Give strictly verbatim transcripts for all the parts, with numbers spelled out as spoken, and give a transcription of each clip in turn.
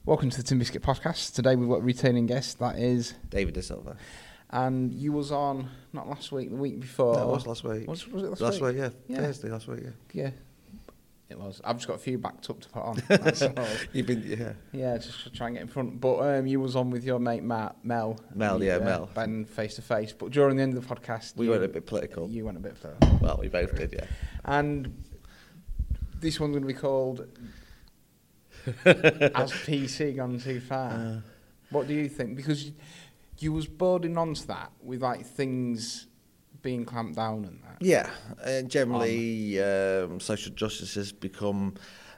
Welcome to the Tin Biscuit Podcast. Today we've got a returning guest, that is... David De Silva. And you was on, not last week, the week before. No, it was last week. Was, was it last, last week? week? yeah. yeah. Thursday last week, yeah. Yeah, it was. I've just got a few backed up to put on. That's all. You've been, yeah. Yeah, just to try and get in front. But um, you was on with your mate Matt, Mel. Mel, yeah, uh, Mel. Ben face to face. But during the end of the podcast... We you, went a bit political. You went a bit political. Well, we both did, yeah. And this one's going to be called... Has P C gone too far? Uh, what do you think? Because you, you was boarding onto that with like things being clamped down and that. Yeah, and generally um, social justice has become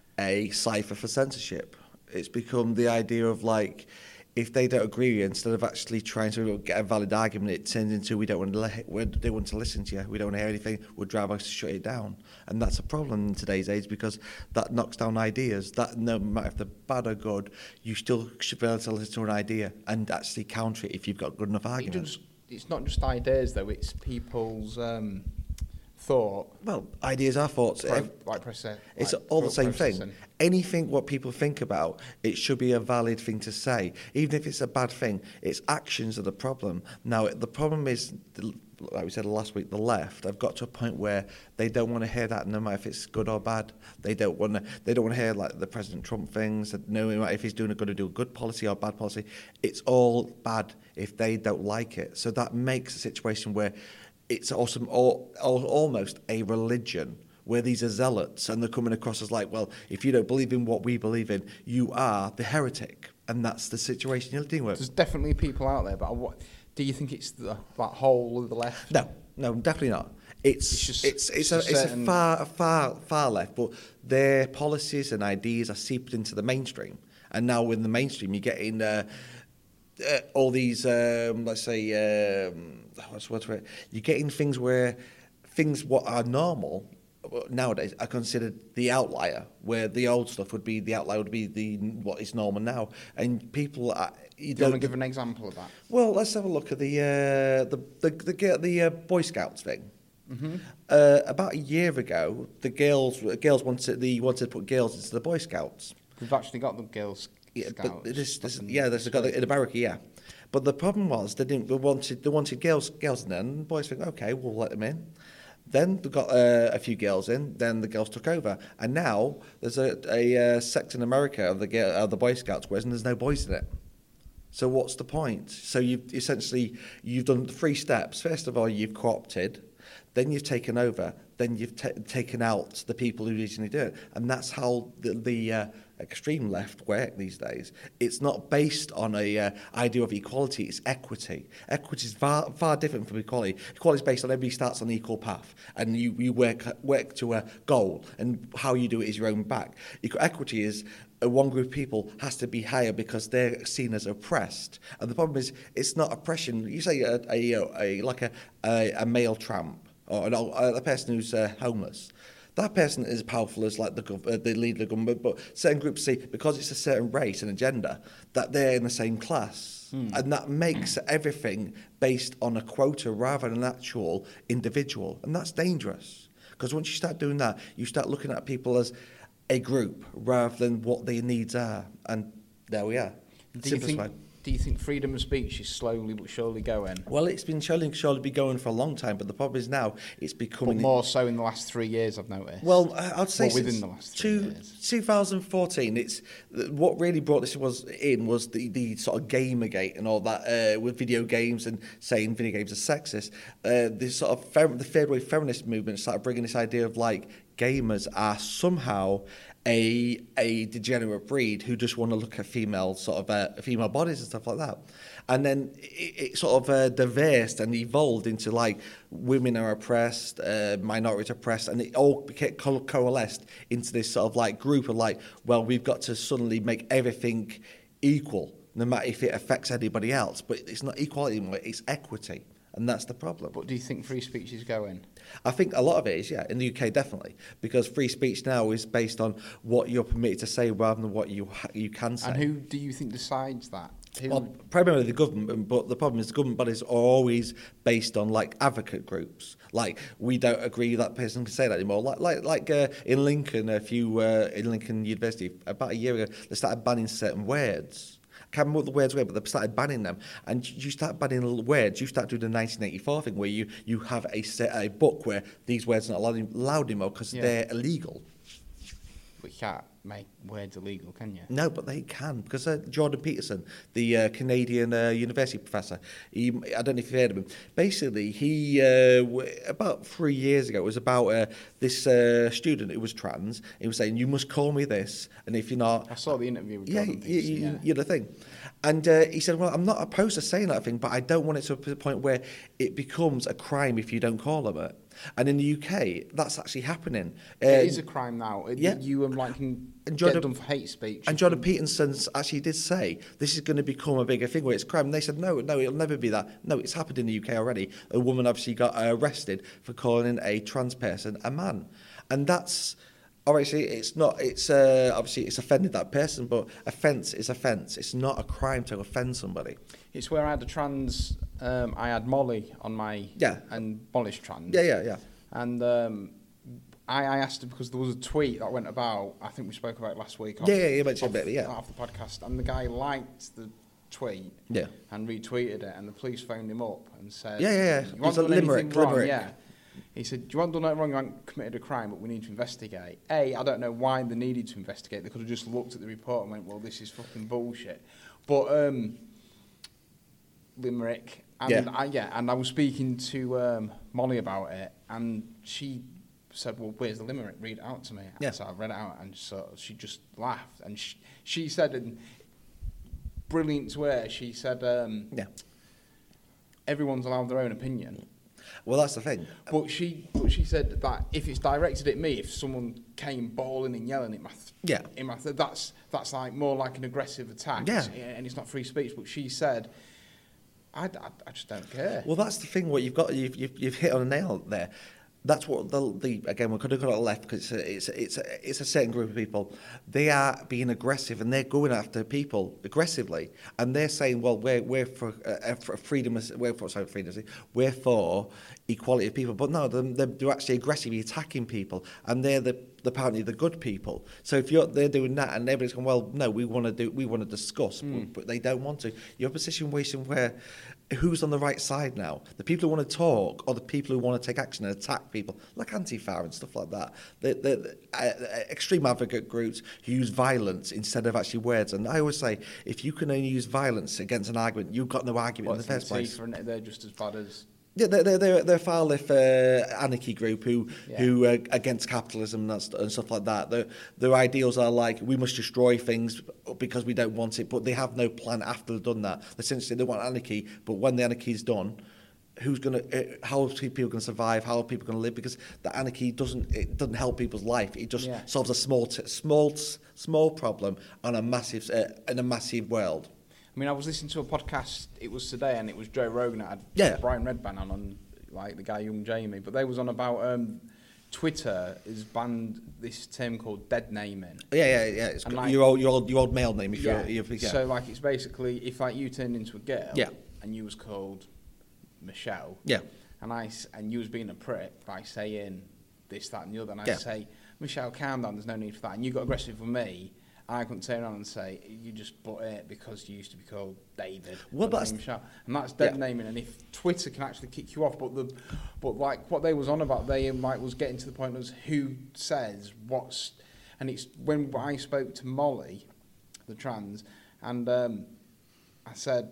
a cipher for censorship. It's become the idea of like, if they don't agree with you, instead of actually trying to get a valid argument, it turns into we don't want to li- we don't want to listen to you, we don't want to hear anything, we'd rather us to shut it down. And that's a problem in today's age because that knocks down ideas. That no matter if they're bad or good, you still should be able to listen to an idea and actually counter it if you've got good enough arguments. It just, it's not just ideas though, it's people's um, thought. Well, ideas are thoughts. Pro, like process, it's like all the same processing. thing. Anything what people think about, it should be a valid thing to say. Even if it's a bad thing, it's actions are the problem. Now, the problem is, like we said last week, the left have got to a point where they don't want to hear that, no matter if it's good or bad. They don't want to. They don't want to hear like the President Trump things. No matter if he's doing going to do a good policy or bad policy, it's all bad if they don't like it. So that makes a situation where it's awesome, all, all, almost a religion where these are zealots and they're coming across as like, well, if you don't believe in what we believe in, you are the heretic. And that's the situation you're dealing with. There's definitely people out there, but what, do you think it's the that whole of the left? No, no, definitely not. It's it's just, it's, it's, it's a, it's a far, far, far left, but their policies and ideas are seeped into the mainstream. And now in the mainstream, you're getting uh, uh, all these, um, let's say, um, what's what's right? You're getting things where things what are normal nowadays are considered the outlier, where the old stuff would be the outlier would be the what is normal now, and people are. You Do you want to give an example of that? Well, let's have a look at the uh, the the the, the uh, Boy Scouts thing. Mm-hmm. Uh, about a year ago, the girls girls wanted the wanted to put girls into the Boy Scouts. We've actually got the girls. Yeah, Scouts but this, this, yeah, there's got in America, yeah. But the problem was they didn't. They wanted they wanted girls girls in there, and the boys think, okay, we'll let them in. Then they got uh, a few girls in. Then the girls took over, and now there's a, a uh, sect in America of the of the Boy Scouts, whereas there's no boys in it. So what's the point? So you've essentially you've done the three steps. First of all, you've co-opted, then you've taken over, then you've t- taken out the people who usually do it, and that's how the, the uh, extreme left work these days. It's not based on a uh, idea of equality; it's equity. Equity is far far different from equality. Equality is based on everybody starts on an equal path, and you, you work work to a goal, and how you do it is your own back. Equity is uh, one group of people has to be higher because they're seen as oppressed, and the problem is it's not oppression. You say a, a, a like a, a a male tramp or an, a person who's uh, homeless. That person is powerful as like the uh, the leader of the government, but certain groups see because it's a certain race and agenda that they're in the same class, hmm. and that makes everything based on a quota rather than an actual individual, and that's dangerous because once you start doing that, you start looking at people as a group rather than what their needs are, and there we are. Do you think? Do you think freedom of speech is slowly but surely going? Well, it's been surely, surely be going for a long time, but the problem is now it's becoming... But more so in the last three years, I've noticed. Well, I'd say well, within the last three two, years. twenty fourteen, it's, what really brought this was in was the, the sort of Gamergate and all that, uh, with video games and saying video games are sexist. Uh, this sort of, fem- the third wave feminist movement started bringing this idea of like, gamers are somehow a a degenerate breed who just want to look at female sort of uh, female bodies and stuff like that, and then it, it sort of uh, diversed and evolved into like women are oppressed, uh, minorities oppressed, and it all became co- coalesced into this sort of like group of like, well, we've got to suddenly make everything equal, no matter if it affects anybody else. But it's not equality anymore; it's equity. And that's the problem. But do you think free speech is going? I think a lot of it is, yeah, in the U K definitely, because free speech now is based on what you're permitted to say rather than what you ha- you can say. And who do you think decides that? Who, Well, primarily the government, but the problem is the government bodies are always based on like advocate groups. Like we don't agree that person can say that anymore. Like like like uh, in Lincoln, a few uh, in Lincoln University about a year ago, they started banning certain words. I can't remember what the words were, but they started banning them. And you start banning little words, you start doing the nineteen eighty-four thing where you you have a set, a book where these words are not allowed, allowed anymore because Yeah. they're illegal. but you can't make words illegal, can you? No, but they can, because uh, Jordan Peterson, the uh, Canadian uh, university professor, he, I don't know if you've heard of him. Basically, he, uh, w- about three years ago, it was about uh, this uh, student who was trans. He was saying, you must call me this, and if you're not... I saw the interview with Yeah, Jordan you, Peterson, you, yeah. you're the thing. And uh, he said, well, I'm not opposed to saying that thing, but I don't want it to the point where it becomes a crime if you don't call them it. And in the U K, that's actually happening. Uh, It is a crime now. It, yeah. You um, like can And get Jordan- done for hate speech. And You Jordan can- Peterson actually did say this is going to become a bigger thing where it's crime. And they said, no, no, it'll never be that. No, it's happened in the U K already. A woman obviously got uh, arrested for calling a trans person a man. And that's, obviously, it's not, it's uh, obviously, it's offended that person, but offence is offence. It's not a crime to offend somebody. It's where I had a trans. Um, I had Molly on my. Yeah. And Molly's trans. Yeah, yeah, yeah. And um, I, I asked her because there was a tweet that went about. I think we spoke about it last week. Off, Yeah, yeah, you mentioned off, a bit, yeah. Off the podcast, and the guy liked the tweet. Yeah. And retweeted it, and the police phoned him up and said, Yeah, yeah, yeah. You It was haven't a done anything limerick, wrong, limerick. yeah. He said, you haven't done anything wrong, you haven't committed a crime, but we need to investigate. A, I don't know why they needed to investigate. They could have just looked at the report and went, well, this is fucking bullshit. But, um, limerick. And Yeah. I, yeah, and I was speaking to um, Molly about it, and she said, well, where's the limerick? Read it out to me. Yeah. So I read it out, and so she just laughed. And she, she said, and brilliant to her, she said, um, Yeah. everyone's allowed their own opinion. Well, that's the thing. But she, but she said that if it's directed at me, if someone came bawling and yelling at my, th- Yeah. in my th- that's that's like more like an aggressive attack. Yeah. It's- and it's not free speech. But she said, I, I, I just don't care. Well, that's the thing. What you've got, you've you've, you've hit on a nail there. That's what the, the again we could have got it left because it's a, it's a, it's a, it's a certain group of people. They are being aggressive and they're going after people aggressively, and they're saying, well, we're we're for, uh, for freedom, of- we're for sorry, freedom, of- we're for equality of people. But no, they're, they're actually aggressively attacking people, and they're the the apparently the good people. So if you're they're doing that, and everybody's going, well, no, we want to do we want to discuss, Mm. but, but they don't want to. You're in a position where who's on the right side now? The people who want to talk or the people who want to take action and attack people, like Antifa and stuff like that. The, the, the uh, extreme advocate groups who use violence instead of actually words. And I always say, if you can only use violence against an argument, you've got no argument in the first place. Antifa, innit? They're just as bad as. Yeah, they're, they're, they're, they're a far left uh, anarchy group who Yeah. who uh, against capitalism and, that's, and stuff like that. Their, their ideals are like, we must destroy things because we don't want it, but they have no plan after they've done that. Essentially, they want anarchy, but when the anarchy is done, who's going to, uh, how are people going to survive? How are people going to live? Because the anarchy doesn't it doesn't help people's life. It just Yeah. solves a small t- small small problem on a massive uh, in a massive world. I mean, I was listening to a podcast. It was today, and it was Joe Rogan that had Yeah. Brian Redban on, on like the guy Young Jamie. But they was on about um, Twitter has banned this term called dead naming. Yeah, yeah, yeah. It's And good. like- your old your old your old male name if Yeah. you're, if, yeah. So like it's basically if like you turned into a girl. Yeah. And you was called Michelle. yeah. And I s- and you was being a prick by saying this, that, and the other. And I Yeah. say, Michelle, calm down. There's no need for that. And you got aggressive with me. I couldn't turn around and say you just butt it because you used to be called David. Well, or that's- Michelle. And that's dead Yeah. naming. And if Twitter can actually kick you off, but the, but like what they was on about, they um, like was getting to the point was who says what's, and it's when I spoke to Molly, the trans, and um, I said,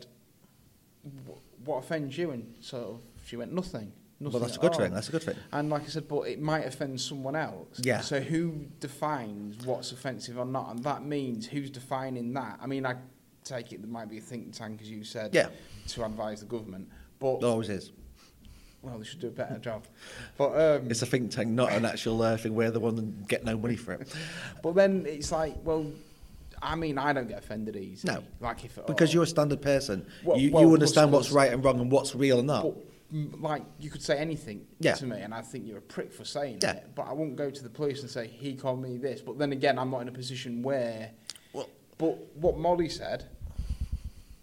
"Wh- what offends you? And sort of she went nothing. Nothing Well, that's a at good all." thing. That's a good thing. And like I said, but it might offend someone else. Yeah. So who defines what's offensive or not? And that means who's defining that? I mean, I take it there might be a think tank, as you said, Yeah. to advise the government. But, It always is. well, they should do a better job. But um, It's a think tank, not an actual uh, thing where the one and get no money for it. but then it's like, well, I mean, I don't get offended easy. No. Like if at Because all. you're a standard person. Well- you well, you understand plus- what's right and wrong and what's real and not. But, mm, like, you could say anything Yeah. to me, and I think you're a prick for saying Yeah. it. But I won't go to the police and say, he called me this. But then again, I'm not in a position where... Well- But what Molly said,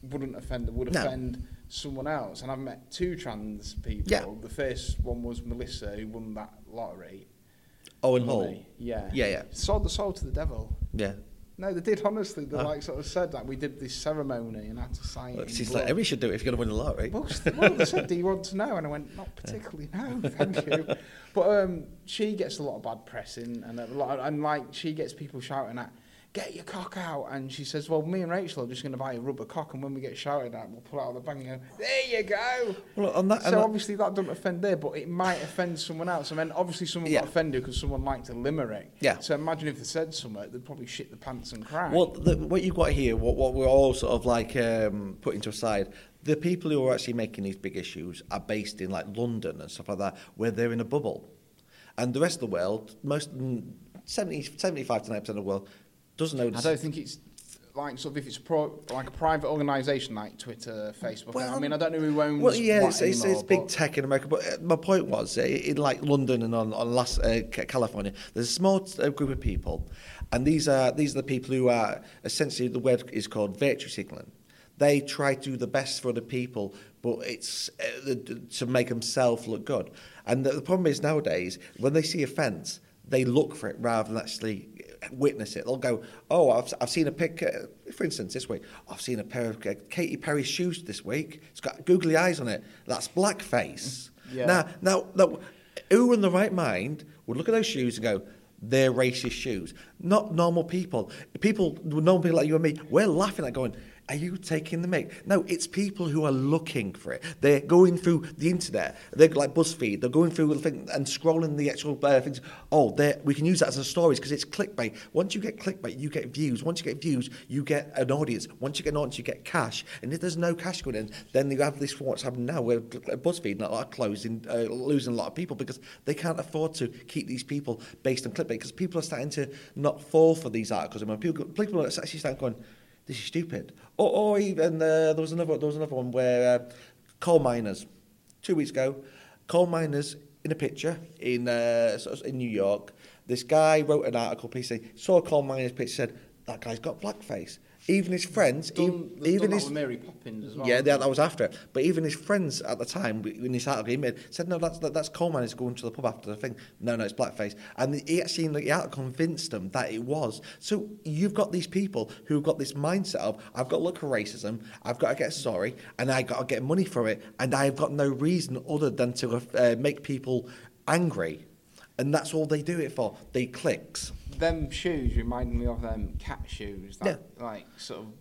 wouldn't offend them, would No. offend someone else. And I've met two trans people. Yeah. The first one was Melissa, who won that lottery. Owen Hall. Money. Yeah. Yeah, yeah. Sold the soul to the devil. Yeah. No, they did, honestly. They Huh? like sort of said that. We did this ceremony and had to sign Well, it. in she's blood. like, everybody should do it if you're going to win the lottery. Well, s- well, they said, do you want to know? And I went, not particularly, no, thank you. But um, she gets a lot of bad pressing, and a lot of, and like she gets people shouting at, get your cock out. And she says, well, me and Rachel are just going to buy a rubber cock, and when we get shouted at, we'll pull it out of the bag and go, there you go. Well, on that, So and that- obviously that doesn't offend there, but it might offend someone else. I mean, obviously someone Yeah. got offended because someone liked a limerick. Yeah. So imagine if they said something, they'd probably shit the pants and cry. Well, the, what you've got here, what, what we're all sort of like um, putting to aside, the people who are actually making these big issues are based in like London and stuff like that, where they're in a bubble. And the rest of the world, most seventy, seventy-five to ninety percent of the world doesn't know. I don't think it's like sort of if it's pro, like a private organisation like Twitter, Facebook. Well, I mean, I don't know who owns. Well, yeah, what it's, it's, anymore, it's big but- tech in America. But uh, my point was, uh, in like London and on on Las, uh, Ca- California, there's a small uh, group of people, and these are these are the people who are essentially, the word is called virtue signaling. They try to do the best for the people, but it's uh, the, to make themselves look good. And the, the problem is nowadays, when they see a fence, they look for it rather than actually witness it. They'll go, oh, I've, I've seen a pic, uh, for instance, this week, I've seen a pair of uh, Katy Perry shoes this week. It's got googly eyes on it. That's blackface. Yeah. Now, now, now, who in the right mind would look at those shoes and go, they're racist shoes? Not normal people. People, normal people like you and me, we're laughing at going, are you taking the mic? No, it's people who are looking for it. They're going through the internet. They're like BuzzFeed. They're going through the thing and scrolling the actual uh, things. Oh, they're- we can use that as a stories because it's clickbait. Once you get clickbait, you get views. Once you get views, you get an audience. Once you get an audience, you get cash. And if there's no cash going in, then you have this what's happening now where BuzzFeed are closing, uh, losing a lot of people because they can't afford to keep these people based on clickbait because people are starting to not fall for these articles. I mean, people, people are actually starting going, this is stupid. Or, or even uh, there was another there was another one where uh, coal miners, two weeks ago, coal miners in a picture in uh, sort of in New York. This guy wrote an article piece saying saw a coal miner's picture, said that guy's got blackface. Even his friends, Done, even, they've even done his that with Mary Poppins as well. yeah, that, that was after it. But even his friends at the time, in this article he made, said, no, that's that, that's coal miners going to the pub after the thing. No, no, it's blackface. And he actually, in the article, convinced them that it was. So you've got these people who've got this mindset of, I've got to look for racism, I've got to get sorry, and I've got to get money for it, and I've got no reason other than to uh, make people angry. And that's all they do it for. They clicks. Them shoes remind me of them cat shoes that like sort of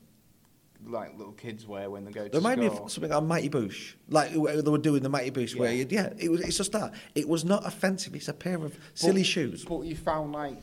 like little kids wear when they go to They remind me school. of something like Mighty Boosh, like where they were doing the Mighty Boosh, where Yeah. you, yeah, it was. It's just that it was not offensive. It's a pair of silly But- shoes. But you found like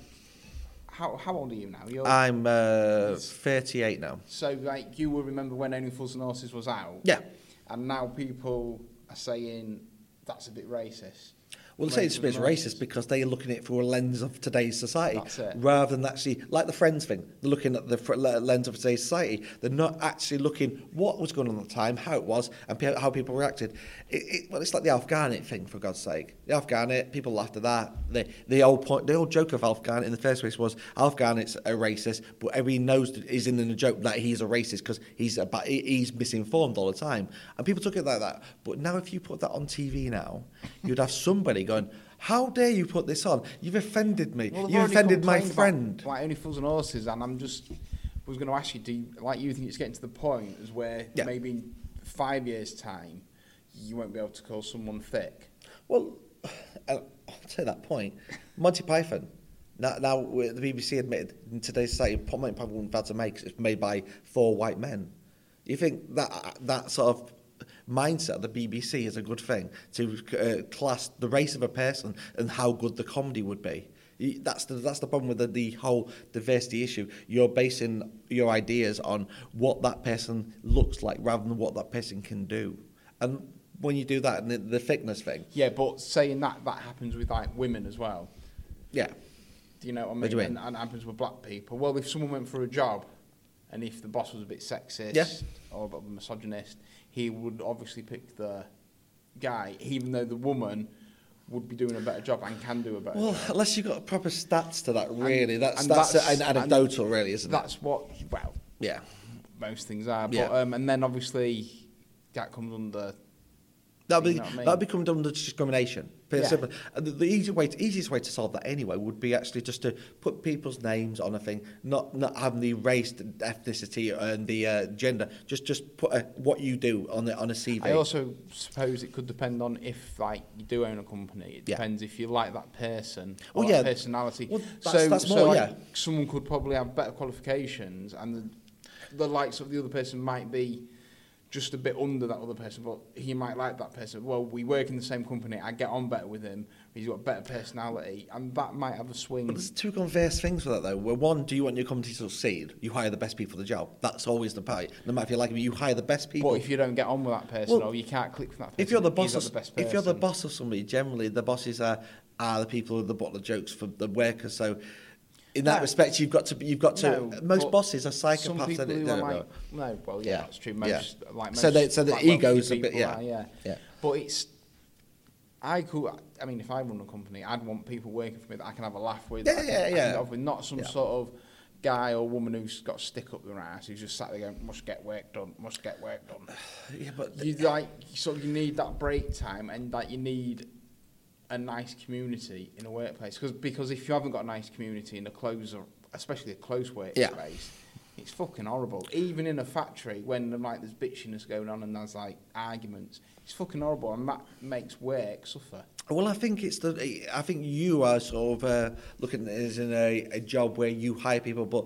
how how old are you now? You're, I'm uh, thirty-eight now. so like you will remember when Only Fools and Horses was out. Yeah. And now people are saying that's a bit racist. Well, they say it's a bit Only Fools and racist Horses. because they are looking at it through a lens of today's society, That's it. rather than actually like the Friends thing. They're looking at the fr- le- lens of today's society. They're not actually looking what was going on at the time, how it was, and pe- how people reacted. It, it, well, it's like the Alf Garnett thing, for God's sake. The Alf Garnett, people laughed at that. The the old point, the old joke of Alf Garnett in the first place was Alf Garnett's a racist, but everybody knows that he's in the joke that he's a racist because he's a, ba- he- he's misinformed all the time, and people took it like that. But now, if you put that on T V now, you'd have somebody going, how dare you put this on? You've offended me. Well, they've You've already offended my complained friend. about, like Only Fools and Horses, and I'm just was going to ask you, do you, like you think it's getting to the point as where Yeah. maybe in five years' time you won't be able to call someone thick? Well, I'll say that point. Monty Python. Now, now the B B C admitted in today's society, Monty Python wouldn't be able to make it's made by four white men. You think that that sort of mindset of the B B C is a good thing to uh, class the race of a person and how good the comedy would be? You- That's the that's the problem with the, the whole diversity issue. You're basing your ideas on what that person looks like rather than what that person can do. And when you do that, and the, the thickness thing, Yeah, but saying that, that happens with like women as well. yeah, Do you know what I mean? What do you And, mean? and it happens with black people. Well, if someone went for a job, and if the boss was a bit sexist Yeah. or a bit of a misogynist, he would obviously pick the guy, even though the woman would be doing a better job and can do a better well, job. unless you've got proper stats to that, really, that's and that's, that's- an anecdotal, really, isn't it? That's what, well, Yeah. most things are. But Yeah. um, and then obviously that comes under. That'd be You know what I mean? that'd become under discrimination. Pretty Yeah. simple. And the, the easy way, to, easiest way to solve that anyway would be actually just to put people's names on a thing, not not having the race, the ethnicity, and the uh, gender. Just just put a, what you do on the on a C V. I also suppose it could depend on if like you do own a company. It Yeah. depends if you like that person or Oh, that yeah. personality. Well, that's- so that's so more, like, yeah. someone could probably have better qualifications, and the, the likes of the other person might be just a bit under that other person, but he might like that person. Well, we work in the same company. I get on better with him. He's got a better personality, and that might have a swing. But there's two converse things for that though. Where one, do you want your company to succeed? You hire the best people for the job. That's always the point. No matter if you like them, you hire the best people. But if you don't get on with that person, Well, or you can't click with that person, if you're the he's boss, not of, the best person. if you're the boss of somebody, generally the bosses are are the people who are the butt of the jokes for the workers. So, in that No. respect, you've got to you've got to. No, most but bosses are some psychopaths. people and it- who no, are no, like, no, well, yeah, Yeah. that's true. Yeah. Most, like most, So they- so the like, wealthy ego's a bit- people yeah. are, yeah, Yeah. But it's, I could, I mean, if I run a company, I'd want people working for me that I can have a laugh with. Yeah, I can, yeah, I can yeah. get off with, not some Yeah. sort of guy or woman who's got a stick up their ass who's just sat there going, must get work done, must get work done. Yeah, but You like, sort of, you need that break time, and that you need a nice community in a workplace. Cause, because if you haven't got a nice community in a close, especially a close workplace, Yeah. it's fucking horrible. Even in a factory, when like there's bitchiness going on and there's like arguments, it's fucking horrible, and that makes work suffer. Well, I think it's the. I think you are sort of uh, looking at it as in a, a job where you hire people, but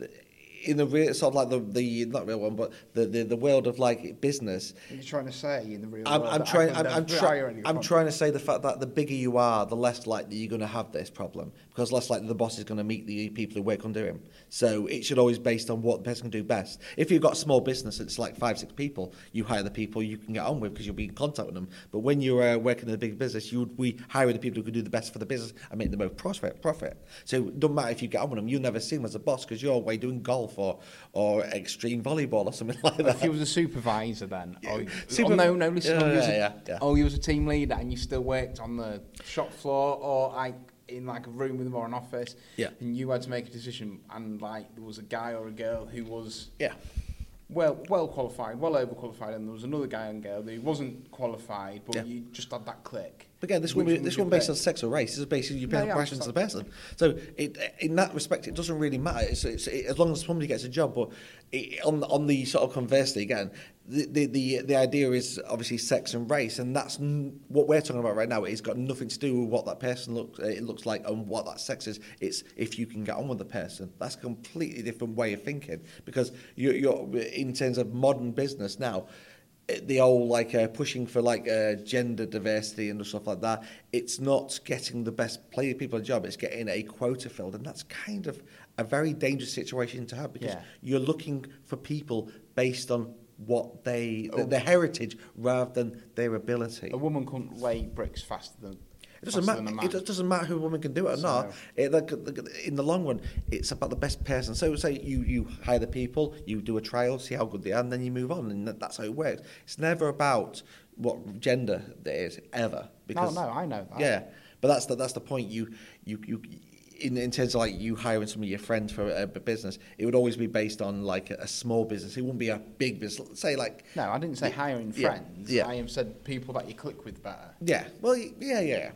in the real sort of like the, the not real one, but the, the, the world of like business. What are you trying to say in the real I'm, world? I'm that I trying. can I'm, never I'm, hire try, anyone? I'm trying to say the fact that the bigger you are, the less likely you're going to have this problem, because less likely the boss is going to meet the people who work under him. So it should always be based on what the person can do best. If you've got a small business, it's like five, six people. You hire the people you can get on with because you'll be in contact with them. But when you're uh, working in a big business, you would be hiring the people who can do the best for the business and make the most profit. Profit. So it doesn't matter if you get on with them. You'll never see them as a boss because you're away doing golf or or extreme volleyball or something like that. If you was a supervisor then, or, Super- oh, no, no, listen, Yeah, or you was a, yeah, yeah, yeah. oh, you was a team leader and you still worked on the shop floor or like in like a room with them or an office, Yeah. and you had to make a decision, and like there was a guy or a girl who was Yeah. well well qualified, well overqualified, and there was another guy and girl who wasn't qualified, but Yeah. you just had that click. But again, this Which one one this would one you based pick? on sex or race. This is basically you pay No, yeah, questions to the I'm person. So it, in that respect, it doesn't really matter. It's, it's, it, as long as somebody gets a job. But it, on on the sort of conversely, again, the, the the the idea is obviously sex and race, and that's n- what we're talking about right now. It's got nothing to do with what that person looks it looks like and what that sex is. It's if you can get on with the person. That's a completely different way of thinking, because you're, you're in terms of modern business now. The old like uh, pushing for like uh, gender diversity and stuff like that. It's not getting the best play people a job. It's getting a quota filled, and that's kind of a very dangerous situation to have, because Yeah. you're looking for people based on what they Oh. th- their heritage rather than their ability. A woman couldn't lay bricks faster than It doesn't faster than a matter. man. It doesn't matter who a woman can do it or So- not. It, like, in the long run, it's about the best person. So, say you you hire the people, you do a trial, see how good they are, and then you move on, and that- that's how it works. It's never about what gender there is ever. Because, no, I know that. Yeah, but that's the that's the point. You you you. In, in terms of like you hiring some of your friends for a, a business, it would always be based on like a, a small business. It wouldn't be a big business. Say like No, I didn't say hiring yeah, friends. yeah. I am said people that you click with better. yeah, well yeah yeah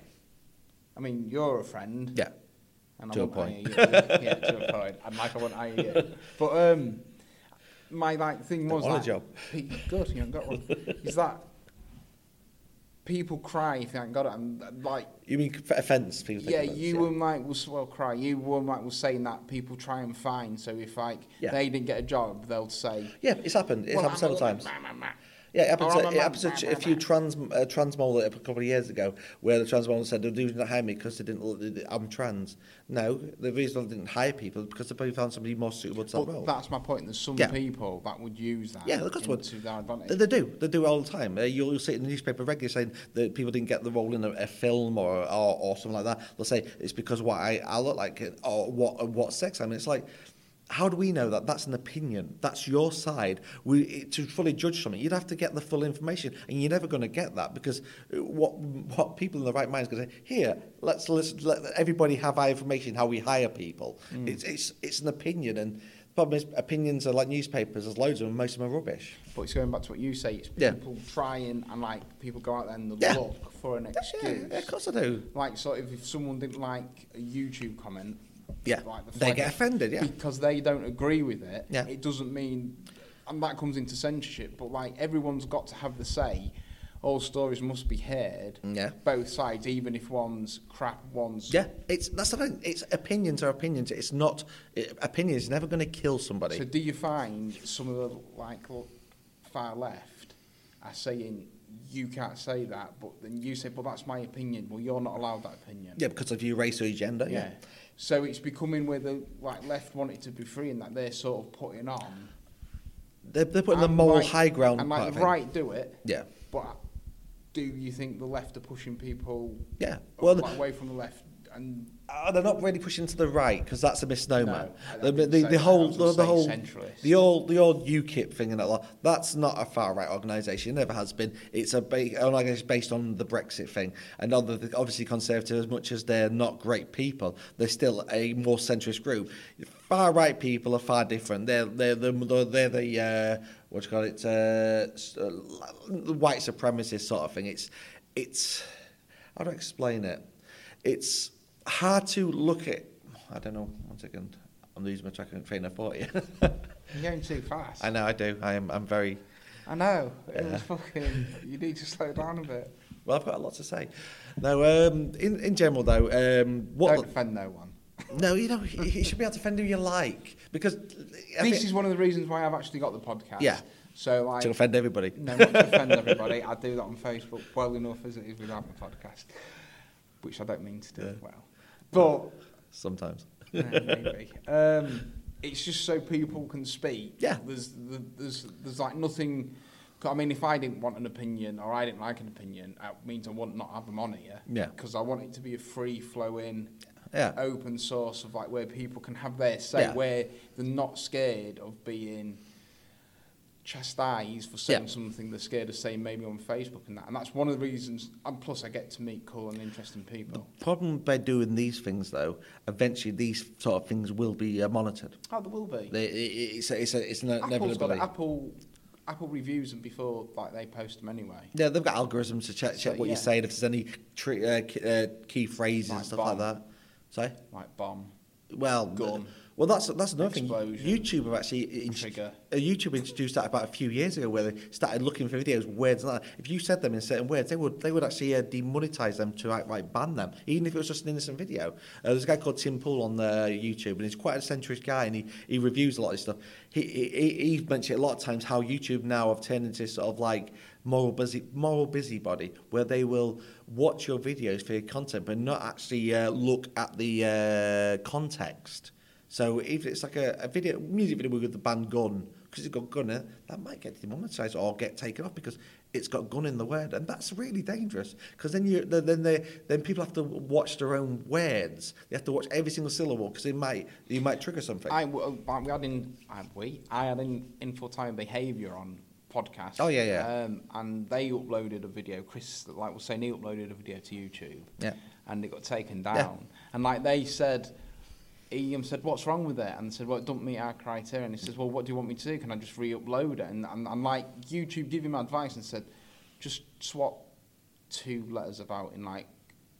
I mean, you're a friend. yeah. And To I a won't point. hire you. Yeah, to a point. And like I won't hire you. But um, my like thing Don't was want a that job. pe- good, you haven't got one. Is that people cry if they haven't got it, and like You mean f- offence? People think yeah, offence, you and Mike was well cry. You and Mike was saying that people try and find. So if like Yeah. they didn't get a job, they'll say. Yeah, it's happened. It's "Well, happened several I'm a- times. ma- ma- ma." Yeah, it happened, Oh, to, ma- it ma- happened to ma- ch- ma- a few ma. trans uh, trans mole a couple of years ago, where the trans mole said, "The dude didn't hire me because they didn't. look- I'm trans." No, the reason they didn't hire people is because they probably found somebody more suitable to that But role. that's my point. There's some Yeah. people that would use that Yeah, that's what- into their advantage. They, they do. They do all the time. Uh, you'll, you'll see it in the newspaper regularly saying that people didn't get the role in a, a film or, or or something like that. They'll say it's because what I, I look like or what what sex I'm. It's like, how do we know that? That's an opinion. That's your side. We to fully judge something, you'd have to get the full information, and you're never going to get that, because what what people in the right mind is going to say, here, let's listen, let everybody have our information how we hire people. Mm. It's it's it's an opinion, and Problem is, opinions are like newspapers. There's loads of them. Most of them are rubbish. But it's going back to what you say. It's Yeah. people trying and like people go out there and they Yeah. look for an Yeah, excuse. yeah, of course I do. Like sort of if someone didn't like a YouTube comment, Yeah, like the they flag- get offended, yeah. because they don't agree with it. Yeah. It doesn't mean, and that comes into censorship. But like everyone's got to have the say. All stories must be heard. Yeah. Both sides, even if one's crap, one's Yeah, it's that's the thing. It's opinions are opinions. It's not it, opinion is never going to kill somebody. So do you find some of the like l- far left are saying you can't say that, but then you say, "Well, that's my opinion." Well, you're not allowed that opinion. Yeah, because of your race or your gender. Yeah. Yeah. So it's becoming where the like left want it to be free, and that they're sort of putting on. They're, they're putting the And moral like- high ground. And part like of the it. right do it, Yeah. but do you think the left are pushing people Yeah. Well, like, away from the left? And Uh, they're not really pushing to the right because that's a misnomer. No, I the, don't the, think the, so. the I whole, was the, gonna the say whole, centralist. the old, the old UKIP thing and that lot. That's not a far right organisation. It never has been. It's a ba- organisation based on the Brexit thing, and other obviously Conservative. As much as they're not great people, they're still a more centrist group. Far right people are far different. They're they're the they're, they're the uh, what do you call it? Uh, s- uh, the white supremacist sort of thing. It's it's how do I explain it? It's hard to look at. I don't know. One second. I'm losing my track train of thought here. you're going too fast. I know. I do. I am. I'm very. I know. It Yeah. was fucking. You need to slow down a bit. Well, I've got a lot to say. No. Um. In in general, though. Um. What? Don't offend no one. No. You know. You, you should be able to defend who you like because. I This think- is one of the reasons why I've actually got the podcast. Yeah. So like. to offend everybody. No, not to offend everybody. I do that on Facebook well enough as it is without my podcast, which I don't mean to do Yeah. well. But Sometimes. yeah, maybe. Um, it's just so people can speak. Yeah. There's there's there's like nothing. I mean, if I didn't want an opinion or I didn't like an opinion, that means I want not have them on here. Yeah. Because I want it to be a free flowing, Yeah. open source of like where people can have their say, Yeah. where they're not scared of being chastised for saying Yeah. something they're scared of saying maybe on Facebook and that. And that's one of the reasons, and plus I get to meet cool and interesting people. Problem by doing these things, though, eventually these sort of things will be uh, monitored. Oh, there will be. They, it, it's a, it's a, it's an Apple's got inevitability. it. Apple, Apple reviews them before like they post them anyway. Yeah, they've got algorithms to check, So, check what yeah. you're saying, if there's any tri- uh, key, uh, key phrases Like and stuff bomb. like that. Sorry? Like bomb, Well, Gun. well, that's that's another Explosion. thing. YouTube have actually in- Trigger. uh, YouTube introduced that about a few years ago, where they started looking for videos, words like that. If you said them in certain words, they would they would actually uh, demonetize them to outright ban them, even if it was just an innocent video. Uh, there's a guy called Tim Pool on uh, YouTube, and he's quite a centrist guy, and he, he reviews a lot of this stuff. He, he he mentioned a lot of times how YouTube now have turned into sort of like moral busy moral busybody, where they will watch your videos for your content, but not actually uh, look at the uh, context. So if it's like a, a video, music video with the band Gun, because it's got gun in it, that might get demonetised or get taken off because it's got gun in the word, and that's really dangerous. Because then you, then they, then people have to watch their own words. They have to watch every single syllable because it might, you might trigger something. I w- uh, we had in I, we I had in info-time behaviour on podcast. Oh, yeah, yeah. Um, and they uploaded a video. Chris, like was saying, he uploaded a video to YouTube. Yeah. And it got taken down. Yeah. And like they said, he um, said, "What's wrong with it?" And they said, "Well, it don't meet our criteria." And he says, "Well, what do you want me to do? Can I just re-upload it?" And and, and like YouTube gave him advice and said, "Just swap two letters about in like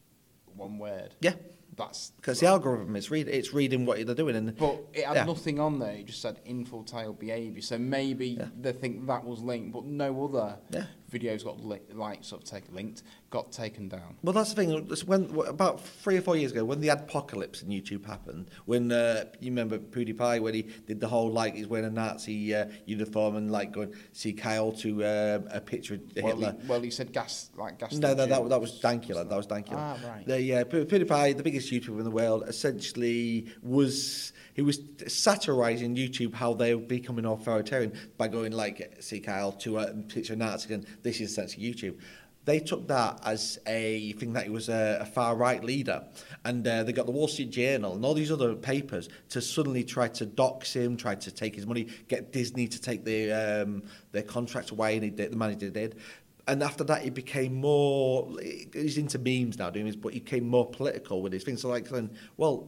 one word." Yeah. That's Because the algorithm, it's read, it's reading what they're doing, and But it had yeah. nothing on there. It just said infantile behaviour. So maybe Yeah. they think that was linked, but no other Yeah. videos got li- like sort of taken linked, got taken down. Well, that's the thing. it's When about three or four years ago, when the adpocalypse in YouTube happened, when uh, you remember PewDiePie when he did the whole like he's wearing a Nazi uh, uniform and like going see Kyle to uh, a picture of Well Hitler. he, well, he said gas like gas. No, no, that, station. that was Dankula. That was Dankula. Ah, right. The uh, Pew- PewDiePie, the biggest YouTuber in the world, essentially was he was satirising YouTube how they were becoming authoritarian by going like see Kyle to a picture of Nazi and this is essentially YouTube. They took that as a thing that he was a, a far right leader, and uh, they got the Wall Street Journal and all these other papers to suddenly try to dox him, try to take his money, get Disney to take their um, their contract away, and he did, the manager did. And after that, he became more. He's into memes now, doing this, but he became more political with his things. So, like, saying, well,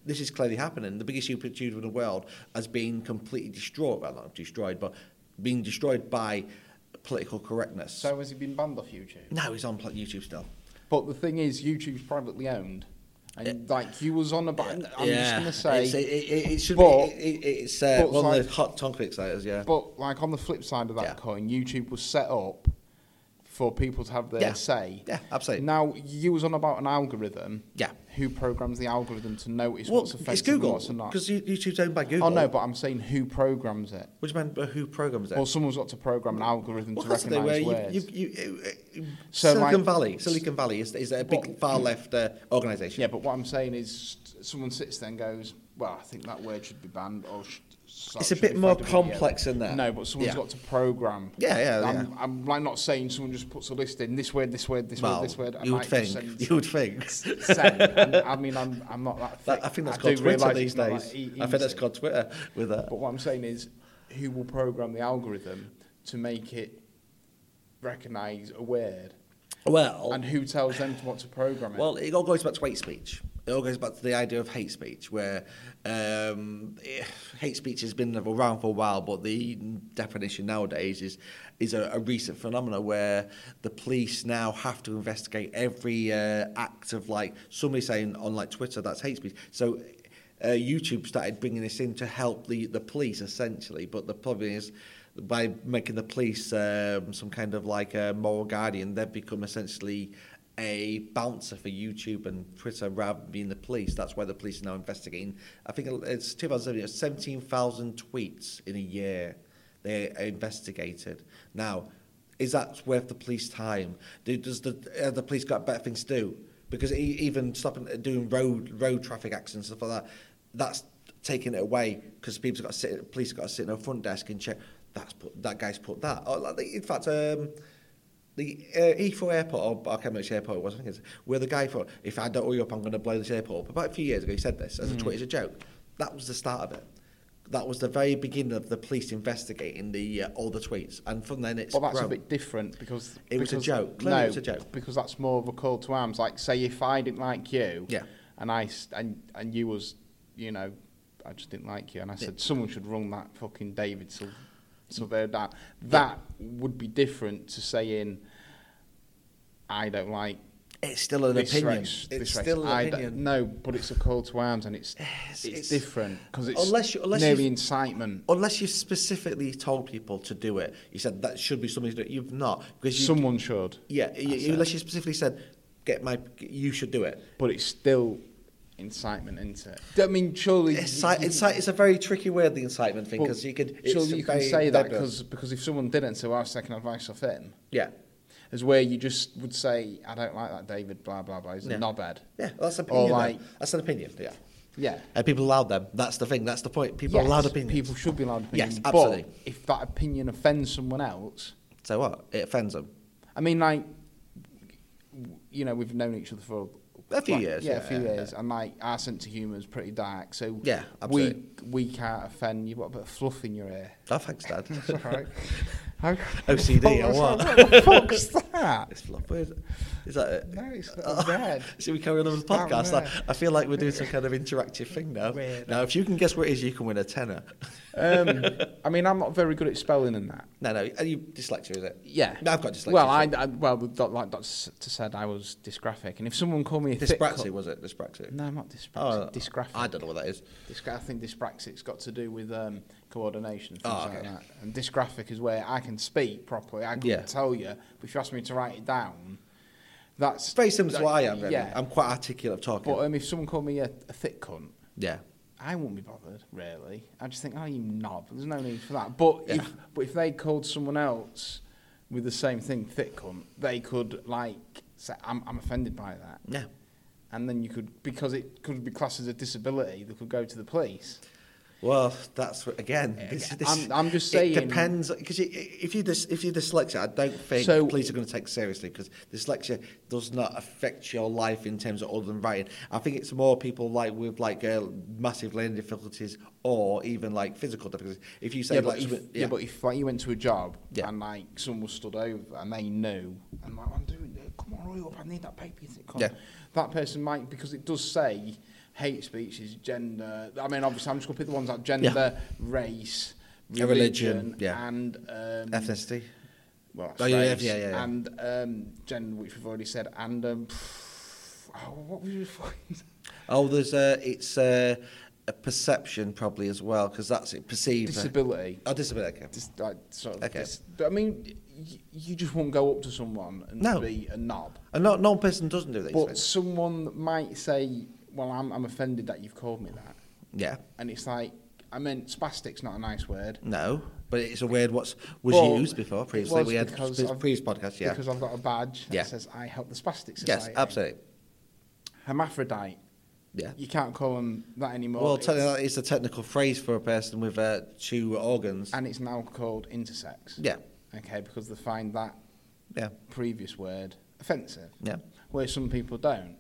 this is clearly happening. The biggest YouTuber in the world has been completely destroyed. Well, not destroyed, but being destroyed by political correctness. So has he been banned off YouTube? No, he's on YouTube still. But the thing is, YouTube's privately owned. And like you was on about, I'm yeah. just going to say... It's, it, it, it should but, be, it, it, it's uh, one like, of the hot topics, that is, yeah. But like on the flip side of that yeah. coin, YouTube was set up for people to have their yeah. say. Yeah, absolutely. Now, you was on about an algorithm. Yeah. Who programs the algorithm to notice well, what's it's effective Google, and what's not? because YouTube's owned by Google. Oh, no, but I'm saying who programs it. What do you mean, uh, who programs it? Well, someone's got to program an algorithm well, to that's the thing, recognise where words. you, you, you, you, So, Silicon like, Valley, Silicon Valley is, is a big but, far-left uh, organisation. Yeah, but what I'm saying is someone sits there and goes, well, I think that word should be banned, or sh- it's a bit more complex than that. No, but someone's yeah. got to program. Yeah, yeah, I'm, yeah. I'm like not saying someone just puts a list in this word, this word, this well, word, this word. You I would think. Send, you would think. send. And, I mean, I'm, I'm not that thick. That, I think that's I called do Twitter realise these it's not days. that e- I think that's easy. called Twitter with that. But what I'm saying is, who will program the algorithm to make it recognise a word? Well, and who tells them what to program it? Well, it all goes back to hate speech. It all goes back to the idea of hate speech, where um, hate speech has been around for a while, but the definition nowadays is is a, a recent phenomenon where the police now have to investigate every uh, act of, like, somebody saying on, like, Twitter that's hate speech. So uh, YouTube started bringing this in to help the, the police, essentially, but the problem is, by making the police um, some kind of like a moral guardian, they've become essentially a bouncer for YouTube and Twitter rather than being the police. That's why the police are now investigating. I think it's two thousand seventeen, seventeen thousand tweets in a year they investigated. Now, is that worth the police time? Do, does the uh, the police got better things to do? Because e- even stopping doing road road traffic accidents and stuff like that, that's taking it away because people got to sit. Police have got to sit in a front desk and check. That's put, that guy's put that. Oh, like, in fact, um, the uh, Heathrow Airport, or I can't remember which airport it was, I think it's, where the guy thought, if I don't hurry up, I'm going to blow this airport up. About a few years ago, he said this as a Mm. tweet, as a joke. That was the start of it. That was the very beginning of the police investigating the uh, all the tweets, and from then it's well, that's grown. a bit different because It was a because, joke. Clearly No, it was a joke. because that's more of a call to arms. Like, say if I didn't like you, Yeah. and I s- and and you was, you know, I just didn't like you, and I said Yeah. someone should run that fucking David Sil- Silvera down. That would be different to saying I don't like. It's still an this opinion. race, It's this race. still an I opinion. don't- No, but it's a call to arms, and it's It's- it's, it's- different because it's Unless you- unless nearly you've- incitement. Unless you've specifically told people to do it, you said that should be something to do. You've not, because you, Someone should. yeah, you, That's you- it. unless you specifically said, "Get my, you should do it." But it's still incitement, isn't it? I mean, surely... Incite, incite, it's a very tricky word, the incitement thing, because you could. It's Surely you can very say that nebulous. because because if someone didn't, so I was taking advice off him, Yeah, is where you just would say, I don't like that David, blah, blah, blah, he's Yeah. a knobhead. yeah, that's an Or opinion. like- then. That's an opinion. Yeah, Yeah. and people allowed them. That's the thing. That's the point. People are Yes, allowed opinions. people should be allowed opinions. Yes, absolutely. But if that opinion offends someone else, So what? It offends them. I mean, like, you know, we've known each other for A few like, years, Yeah, yeah, a few yeah, years. And like our sense of humour is pretty dark. So Yeah, absolutely. we we can't offend. You've got a bit of fluff in your ear. Oh, thanks, Dad. That's all right. How- O C D or What's what? that? What the fuck's that? It's fluff. Where is it? Is that it? No, it's not red. Should we carry on with the Down podcast? there. I, I feel like we're doing some kind of interactive thing now. Weird. Now, if you can guess what it is, you can win a tenner. Um, I mean, I'm not very good at spelling and that. No, no. Are you dyslexia, is it? Yeah. No, I've got dyslexia. Well, I, so- I well, the doc- like Doctor said, I was dysgraphic, and if someone called me a thick Dyspraxia, cut- was it? Dyspraxia? no, I'm not dyspraxic. Oh, dysgraphic. I don't know what that is. Dysgra- I think dyspraxic's got to do with um, coordination and Oh, things okay. like that. And dysgraphic is where I can speak properly. I can Yeah. tell you, but if you ask me to write it down, that's It's very similar to what I am, really. Yeah. I'm quite articulate of talking. But um, if someone called me a, a thick cunt, yeah. I wouldn't be bothered, really. I just think, oh, you knob. There's no need for that. But Yeah. if but if they called someone else with the same thing, thick cunt, they could, like, say, I'm, I'm offended by that. Yeah. And then you could, because it could be classed as a disability, they could go to the police. Well, that's what- again. This, this, I'm- I'm just saying- It depends because if you dys, if you're dyslexic, I don't think So- police are going to take it seriously because dyslexia does not affect your life in terms of other than writing. I think it's more people like with like uh, massive learning difficulties or even like physical difficulties. If you say Yeah, like, but if, yeah. but if like you went to a job Yeah. and like someone was stood over and they knew and like I'm doing it, come on, hurry up, I need that paper. You think, come Yeah. on. That person might, because it does say hate speech is gender. I mean, obviously, I'm just going to pick the ones like gender, Yeah. race, A religion, religion, yeah. and um, Ethnicity. well, that's Oh, yeah, race, yeah, yeah, yeah. and um, gender, which we've already said, and um, oh, what was your Oh, there's a, it's a, a perception probably as well, because that's it, perceived. disability? Oh, disability, okay. Just like sort of. Okay. Dis- I mean, y- you just won't go up to someone and No. be a knob. And no, no person doesn't do these But things. someone might say, "Well, I'm, I'm offended that you've called me that," Yeah. and it's like, I mean, spastic's not a nice word. No, but it's a word what's was Well, used before it previously. was We had because pre- I've- previous podcasts, yeah. Because I've got a badge that Yeah. says I help the spastic society. Yes, absolutely. Hermaphrodite. Yeah. You can't call them that anymore. Well, It's- technically, it's a technical phrase for a person with uh, two organs. and it's now called intersex. Yeah, Okay, because they find that yeah, previous word offensive, yeah. where some people don't.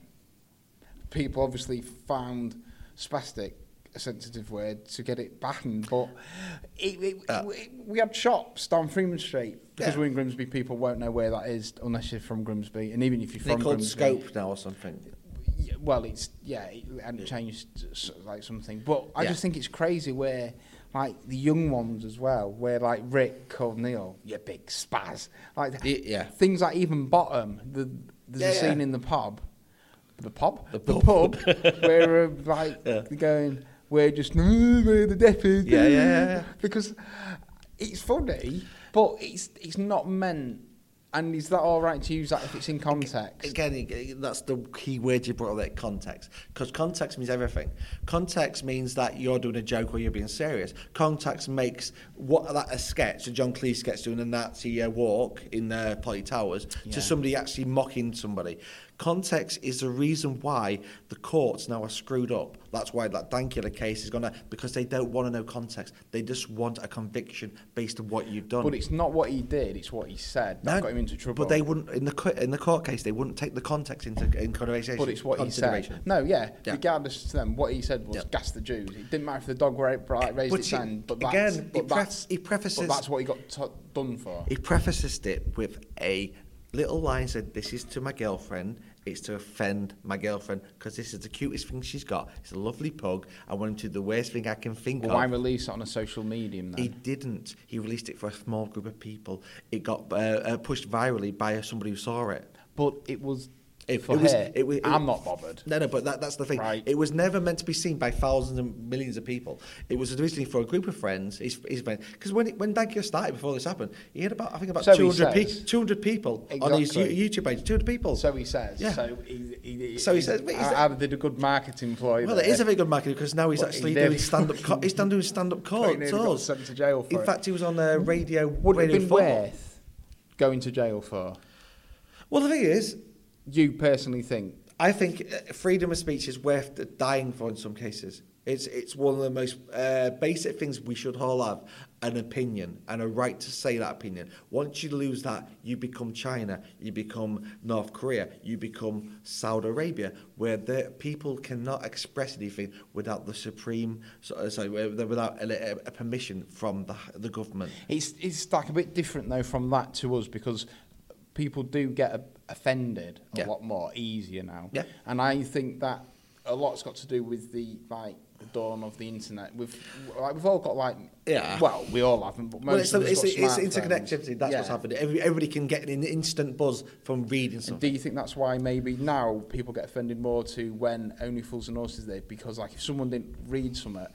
People obviously found spastic a sensitive word to get it banned, but it, it, Uh, it, we had shops down Freeman Street because Yeah. we're in Grimsby. People won't know where that is unless you're from Grimsby, and even if you're They're from called Grimsby, Scope now or something. yeah, well, it's yeah, it hadn't changed s- like something. But I Yeah. just think it's crazy where like the young ones as well, where like Rick called Neil, you big spaz, like Y- yeah. things like even Bottom. The there's Yeah, a yeah. scene in the pub, the pub, The the pub. pub, where uh, like Yeah. they're going, we're just "Mm, we're the Deppies, Yeah, yeah, yeah, yeah. because it's funny, but it's it's not meant. And is that all right to use that if it's in context? Again, it- that's the key word you brought up there, context. Because context means everything. Context means that you're doing a joke or you're being serious. Context makes what that a sketch, a John Cleese sketch doing a Nazi uh, walk in uh, Potty Towers, Yeah. to somebody actually mocking somebody. Context is the reason why the courts now are screwed up. That's why that Dankula case is going to, because they don't want to know context. They just want a conviction based on what you've done. But it's not what he did; it's what he said that No, got him into trouble. But they wouldn't in the co- in the court case. They wouldn't take the context into in consideration. But it's what he said. consideration. No, yeah, Yeah. Regardless to them, what he said was Yeah. gas the Jews. It didn't matter if the dog were like, raised But its you- hand. But again, that's, he but, pref- that's, he prefaces- but that's what he got t- done for. He prefaces it with a little line said, "This is to my girlfriend. It's to offend my girlfriend because this is the cutest thing she's got. It's a lovely pug. I want to do the worst thing I can think Well, of." why release it on a social medium then? He didn't. He released it for a small group of people. It got uh, uh, pushed virally by somebody who saw it. But it was It- for it was- her. it was- it- I'm not bothered. No, no, but that, that's the thing. Right. It was never meant to be seen by thousands and millions of people. It was originally for a group of friends. His, his friends. Because when it, when Dankula started, before this happened, he had about I think about So he two hundred, pe- says. two hundred people on his Exactly. U- YouTube page. two hundred people. So he says. Yeah. So he, he, he, So he says, but he's- I, I did a good marketing ploy. Well, there. it is a very good marketing because now he's But he actually nearly doing stand-up. Co- he's done doing stand-up He court nearly got tours. sent to jail for In it. fact, he was on uh, radio. Would it radio have been four. worth going to jail for? Well, the thing is, You personally think? I think uh, freedom of speech is worth dying for in some cases. It's it's one of the most uh, basic things we should all have, an opinion and a right to say that opinion. Once you lose that, you become China, you become North Korea, you become Saudi Arabia, where the people cannot express anything without the supreme, so- sorry, without a, a permission from the the government. It's it's like a bit different though from that to us because people do get a, offended a Yeah. lot more easier now. Yeah. And I think that a lot's got to do with the like the dawn of the internet. We've like, we've all got like Yeah. well we all haven't, but most Well, it's, of us it's, got it's smartphones. interconnectivity. That's Yeah. what's happening. Every, everybody can get an instant buzz from reading And something. do you think that's why maybe now people get offended more to when Only Fools and Horses there? Because like if someone didn't read something,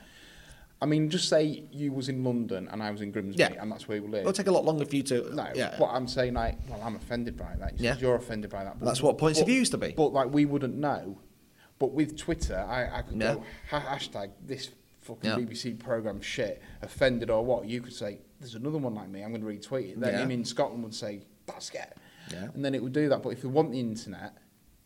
I mean, just say you was in London and I was in Grimsby, Yeah. and that's where we live. It'll take a lot longer for you to. No, yeah. but I'm saying like, well, I'm offended by that. You Yeah. said you're offended by that. But, That's what points but, of view used to be. But like, we wouldn't know. But with Twitter, I, I could Yeah. go ha- hashtag this fucking Yeah. B B C program shit, offended or what. You could say there's another one like me. I'm going to retweet it. Then Yeah. him in Scotland would say that's it. Yeah. And then it would do that. But if you want the internet,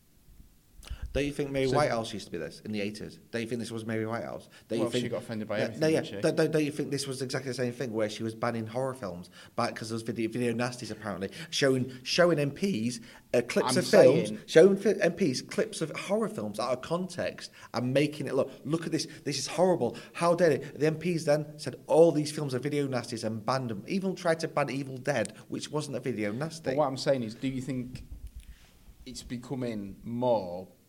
Don't you think Mary So- Whitehouse used to be this in the eighties? Don't you think this was Mary Whitehouse? Don't Well, you think, she got offended by no, everything, No, yeah. didn't she? Don't, don't, don't you think this was exactly the same thing where she was banning horror films back because there was video, video nasties apparently showing showing M Ps uh, clips I'm of films, saying- showing fi- M Ps clips of horror films out of context and making it look look at this. This is horrible. How dare it? The M Ps then said all these films are video nasties and banned them. Even tried to ban Evil Dead, which wasn't a video nasty. but what I'm saying is, do you think it's becoming more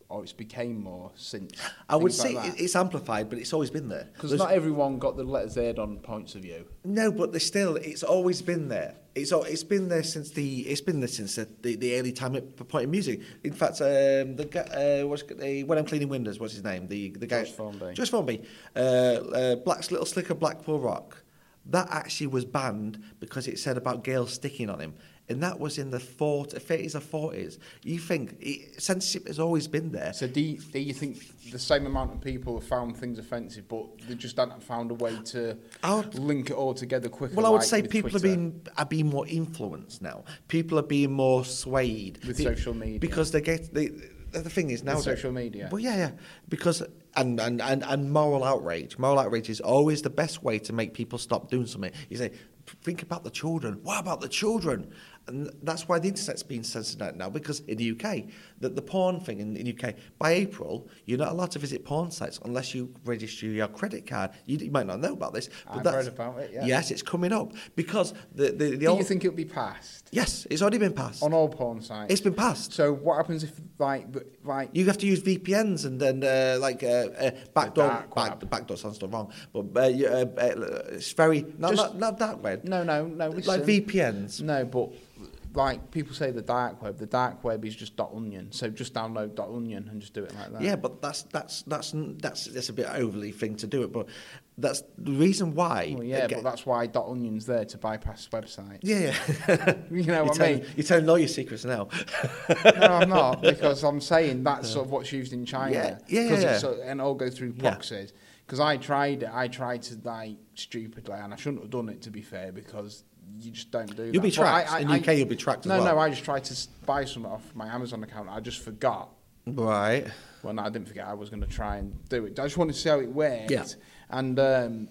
or it's became more since? I would things like say that? it's amplified, but it's always been there. Because There's- not everyone got the letters Z on points of view. No, but there's still, it's always been there. It's al- it's been there since the it's been there since the, the, the early time of point in music. In fact, um, the guy, uh, what's the, when I'm cleaning windows, what's his name? The the guy. Josh Formby. Josh Formby. Uh, uh, Black's Little Slicker Blackpool Rock. That actually was banned because it said about girls sticking on him. And that was in the thirties or forties. You think it, censorship has always been there. So do you, do you think the same amount of people have found things offensive, but they just haven't found a way to I would- link it all together quicker? Well, I would like say with people Twitter? are being are being more influenced now. People are being more swayed With Be- social media. because they get they. The thing is now With that- social media. Well, yeah, yeah, because and, and and and moral outrage. Moral outrage is always the best way to make people stop doing something. You say, think about the children. What about the children? And that's why the internet's being censored out now, because in the U K, the, the porn thing in, in the U K, by April, you're not allowed to visit porn sites unless you register your credit card. You, you might not know about this, but I've that's, heard about it, yeah. Yes, it's coming up because the the, the Do old, you think it'll be passed yes, it's already been passed. on all porn sites? It's been passed. So what happens if like the- like You have to use V P Ns and then uh, like uh, uh, backdoor. dark Back, web. backdoor sounds still wrong, but uh, you- uh, uh, it's very not Just- not, not dark web. no no no listen. Like V P Ns. No, but like people say the dark web. The dark web is just .onion. So just download .onion and just do it like that. Yeah, but that's that's that's that's that's a bit overly thing to do it. But that's the reason why. Well, yeah, again- but that's why .onion's there to bypass websites. yeah, yeah. You know you're what I telling, mean? You're telling all your secrets now. No, I'm not, because I'm saying that's sort of what's used in China. Yeah, yeah, 'Cause yeah. It's, uh, and all go through Yeah. proxies. Because I tried it, I tried to like stupidly, and I shouldn't have done it to be fair, because you just don't do that. You'll be But tracked. I, I, In the U K, you'll be tracked as no, well. No, I just tried to s- buy something off my Amazon account. I just forgot. Right. Well, no, I didn't forget. I was going to try and do it. I just wanted to see how it worked. Yeah. And um,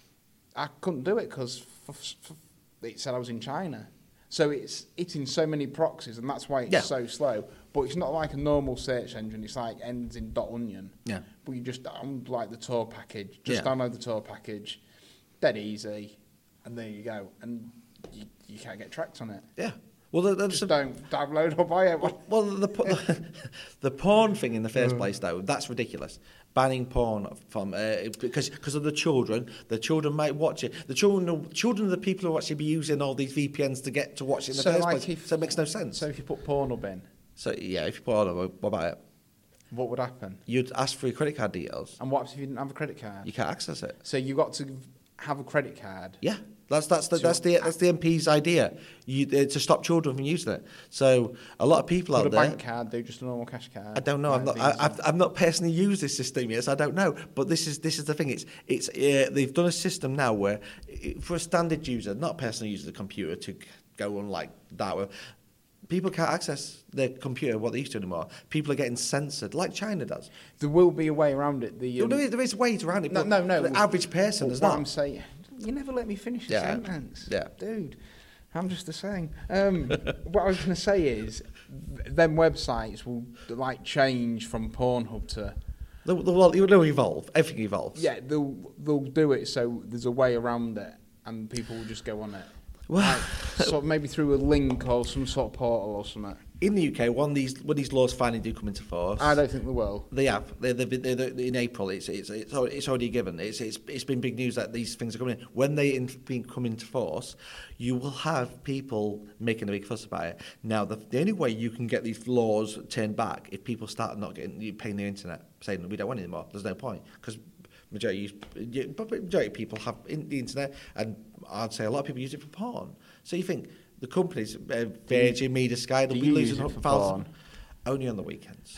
I couldn't do it because f- f- it said I was in China. So it's hitting so many proxies, and that's why it's Yeah. so slow. But it's not like a normal search engine. It's like ends in .onion. Yeah. But you just download like the Tor package. Just Yeah. download the Tor package. Dead easy. And there you go. And you, you can't get tracked on it. Yeah. Well, the, the, Just don't download or buy it. Well, well the, the, the porn thing in the Mm. first place, though, that's ridiculous. Banning porn from uh, because because of the children, the children might watch it. The children, children are the people who actually be using all these V P Ns to get to watch it in the So, first like, place. if- So it makes no sense. So So, if you put Pornhub in, yeah, if you put on, what about it? what would happen? You'd ask for your credit card details. And what if you didn't have a credit card? You can't access it. So you got to have a credit card. Yeah, that's that's the So- that's the that's the M P's idea. You uh, to stop children from using it. So a lot of people Could out a there. bank card do just a normal cash card? I don't know. I'm Like not. I, Visa? I've, I've not personally used this system yet, so I don't know. But this is this is the thing. It's it's uh, they've done a system now where uh, for a standard user, not a person who uses a computer to go on like that, where people can't access their computer what they used to anymore. People are getting censored, like China does. There will be a way around it. The um, there, is, there is ways around it. no, but no, no. The average person What is what not. I'm saying, you never let me finish the Yeah. sentence. Yeah. Dude, I'm just the same. Um, what I was going to say is, th- them websites will like change from Pornhub to. They'll, they'll, they'll evolve. Everything evolves. Yeah, they'll they'll do it so there's a way around it, and people will just go on it. Well, Like, sort of maybe through a link or some sort of portal or something. in the U K, when these when these laws finally do come into force, I don't think they will. they have. They, they've been, they're, they're, in April, it's it's it's already, it's already given. It's, it's it's been big news that these things are coming in. When they in, been come into force, you will have people making a big fuss about it. Now, the, the only way you can get these laws turned back if people start not getting you paying the internet, saying we don't want it anymore. There's no point because majority use, but majority of people have in, the internet, and I'd say a lot of people use it for porn. So you think the companies, uh, Virgin, Media, Sky, they'll do be you losing use it for thousands porn? only on the weekends.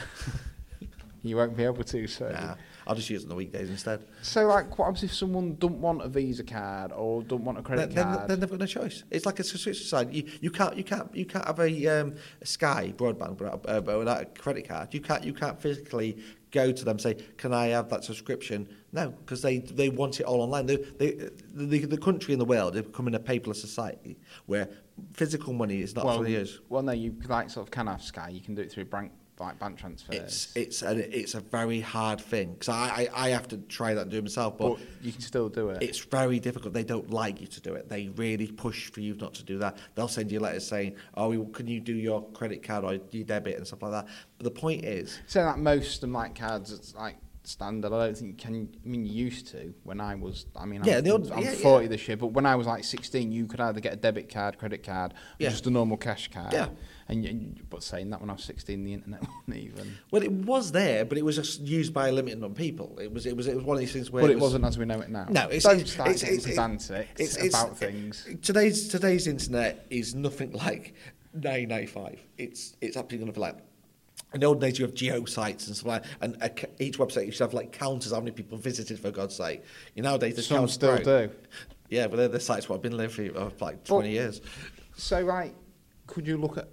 You won't be able to, so. Nah, I'll just use it on the weekdays instead. So, like, what happens if someone don't want a Visa card or don't want a credit Then, then, card? then they've got no choice. It's like a subscription side. You, you can't you can't you can't have a, um, a Sky broadband without, uh, without a credit card. You can't you can't physically go to them and say, "Can I have that subscription?" No, because they they want it all online. They, they, the the country and the world are becoming a paperless society where physical money is not well, for years. well, no, you like sort of can have Sky. You can do it through bank like bank transfers. It's it's a, it's a very hard thing because I, I I have to try that and do it myself, but, but you can still do it. It's very difficult. They don't like you to do it. They really push for you not to do that. They'll send you letters saying, "Oh, can you do your credit card or your debit and stuff like that?" But the point is, so like most of my cards, it's like standard. I don't think you can. I mean, you used to when I was. I mean, yeah, I'm, the old, I'm yeah, forty yeah. this year, but when I was like sixteen, you could either get a debit card, credit card, or Yeah. just a normal cash card. Yeah. And, and but saying that when I was sixteen, the internet wasn't even. Well, it was there, but it was just used by a limited number of people. It was it was it was one of these things where. But it, it was, wasn't as we know it now. No, it's Don't it's, start it's, getting it's, pedantic it's, it's, about it's, things. Today's today's internet is nothing like nineteen ninety-five. It's it's absolutely nothing like. In the old days, you have geo sites and stuff like that, and a, each website used to have like counters how many people visited, for God's sake. You know, nowadays, the Some counters still grow. do. Yeah, but they're the sites what I've been living for for like twenty But- years. So, like, could you look at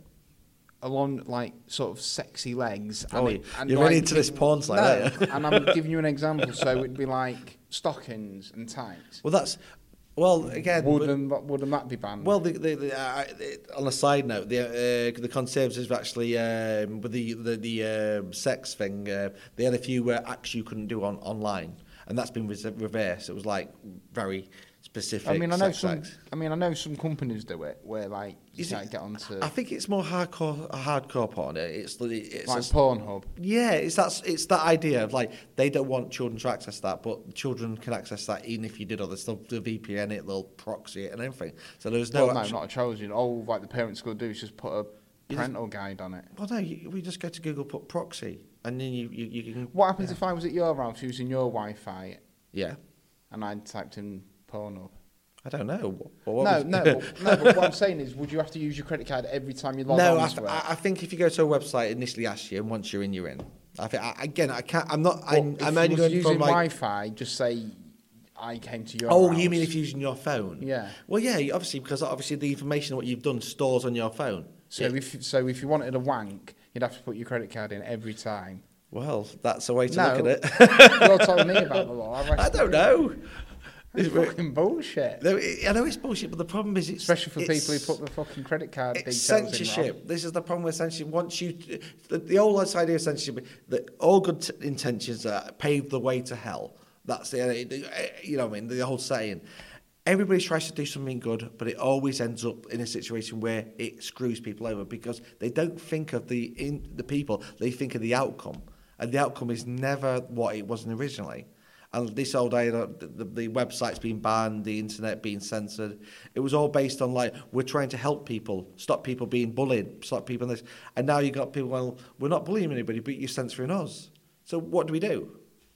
along like sort of sexy legs? Oh, it- you're like, really into this porn site, no, aren't you? and I'm giving you an example. So it'd be like stockings and tights. Well, that's well again. but- Wouldn't wouldn't that be banned? Well, the, the, the, uh, it- on a side note, the uh, the Conservatives have actually um, with the the, the um, sex thing, uh, they had a few uh, acts you couldn't do on online, and that's been re- reversed. It was like very specific. I mean, I know sex some. acts. I mean, I know some companies do it where like you Is it- can't get onto I think it's more hardcore hardcore porn. It's the it's like a- Pornhub. Yeah, it's that it's that idea of like they don't want children to access that, but children can access that even if you did all the stuff, the V P N it, they'll proxy it and everything. So there's no. Well, no, actual- not a children. All like the parents could do is just put a parental guide on it. Well, no, you, we just go to Google, put proxy, and then you you, you can. What happens if I was at your house using your Wi-Fi Yeah, and I typed in Pornhub? I don't know. What, what No, was- no, but, no. But what I'm saying is, would you have to use your credit card every time you log no. on? I, to th- it? I I think if you go to a website, it initially asks you, and once you're in, you're in. I think I, again, I can't. I'm not. I'm, But I'm if only you was going using from like. Wi-Fi. Just say I came to your. Oh, house. you mean if you're using your phone? Yeah. Well, yeah, you- obviously, because obviously the information what you've done stores on your phone. So Yeah. if so, if you wanted a wank, you'd have to put your credit card in every time. Well, that's a way to No. look at it. You're telling me about the law. I, I don't know. It's fucking bullshit. No, it- I know it's bullshit, but the problem is it's Especially for it's- people who put the fucking credit card it's details in censorship. wrong. This is the problem with censorship. Once you, the, the old idea of censorship, that all good t- intentions uh, pave the way to hell. That's the, you know, what I mean, the whole saying. Everybody tries to do something good, but it always ends up in a situation where it screws people over because they don't think of the in, the people. They think of the outcome, and the outcome is never what it was originally. And this old idea, the, the, the website's being banned, the internet being censored, it was all based on like, we're trying to help people, stop people being bullied, stop people this. And now you got people, well, we're not bullying anybody, but you're censoring us. So what do we do?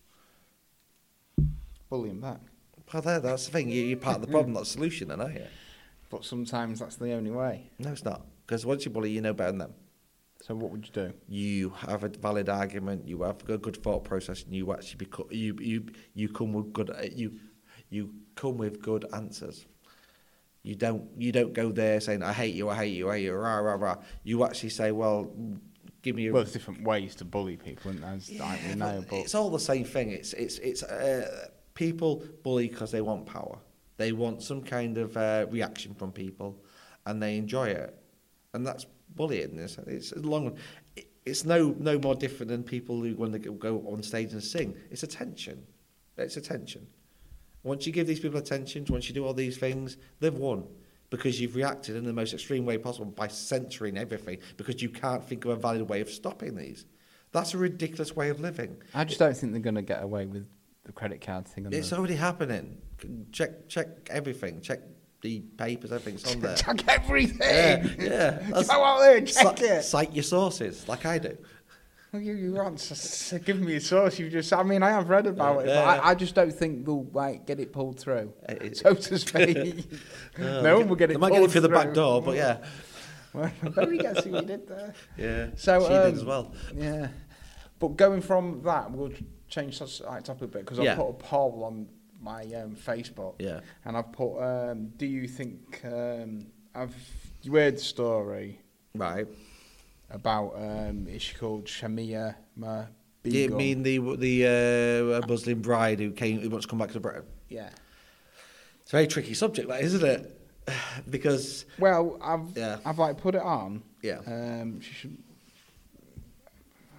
Bullying back. Well, there, that's the thing. You, you're part of the problem, not the solution, then, aren't you? But sometimes that's the only way. No, it's not. Because once you bully, you know better than them. So what would you do? You have a valid argument. You have a good thought process, and you actually become you you you come with good you you come with good answers. You don't you don't go there saying I hate you, I hate you, I hate you, rah rah rah. You actually say, well, give me a. Well, there's different ways to bully people, and as Yeah, like we but know, but it's all the same thing. It's it's it's uh, people bully because they want power. They want some kind of uh, reaction from people, and they enjoy it, and that's bullying. It's, it's a long. it- It's no no more different than people who when they go- go on stage and sing. It's attention. It's attention. Once you give these people attention, once you do all these things, they've won. Because you've reacted in the most extreme way possible by censoring everything, because you can't think of a valid way of stopping these. That's a ridiculous way of living. I just don't think they're going to get away with the credit card thing. On It's the... already happening. Check check everything. Check the papers, everything's on there. Check everything. Yeah, yeah. That's- Go out there and check Ci- it. Cite your sources, like I do. Well, you, you aren't s- s- giving me a source. You just, I mean, I have read about it, Yeah. but I, I just don't think they'll like get it pulled through, It- it- so to speak. Uh, no one will get it. They might pulled get it through the back through. door, but yeah. Well, very guess who we did there. Yeah, So she um, did as well. Yeah, but going from that, we'll ch- change the like, topic a bit because Yeah. I put a poll on my um, Facebook, Yeah. and I've put, um, do you think um, I've you heard the story Right. about um, is she called Shamia Ma You Begum? mean the the uh, Muslim bride who came who wants to come back to Britain? Yeah. It's a very tricky subject, that isn't it? Because Well, I've Yeah. I've like put it on. Yeah. Um, she should.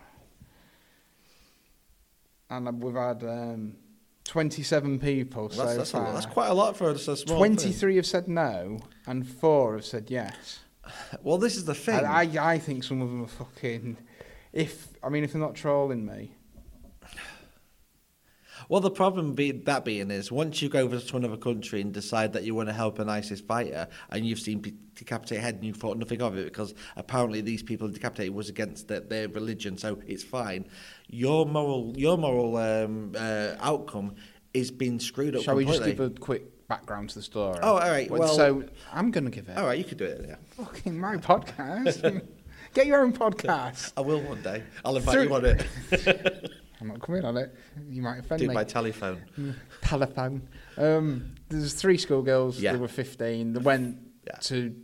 and we've had um, twenty-seven people That's, so that's, far. a, that's quite a lot for a so small twenty-three thing. have said no, and four have said yes. Well, this is the thing. I, I, I think some of them are fucking. If I mean, if they're not trolling me. Well, the problem be, that being is once you go over to another country and decide that you want to help an ISIS fighter and you've seen people decapitate head and you thought nothing of it because apparently these people decapitated was against the, their religion, so it's fine. Your moral, your moral um, uh, outcome is being screwed up. Shall completely. we just give a quick background to the story? Oh, all right. Well, so I'm gonna give it. All right, you could do it. Yeah. Fucking my podcast. Get your own podcast. I will one day. I'll invite Through- you on it. I'm not coming on it. You might offend Do me. it by telephone. Telephone. Um, there's three schoolgirls. Yeah. They were fifteen. They went Yeah. to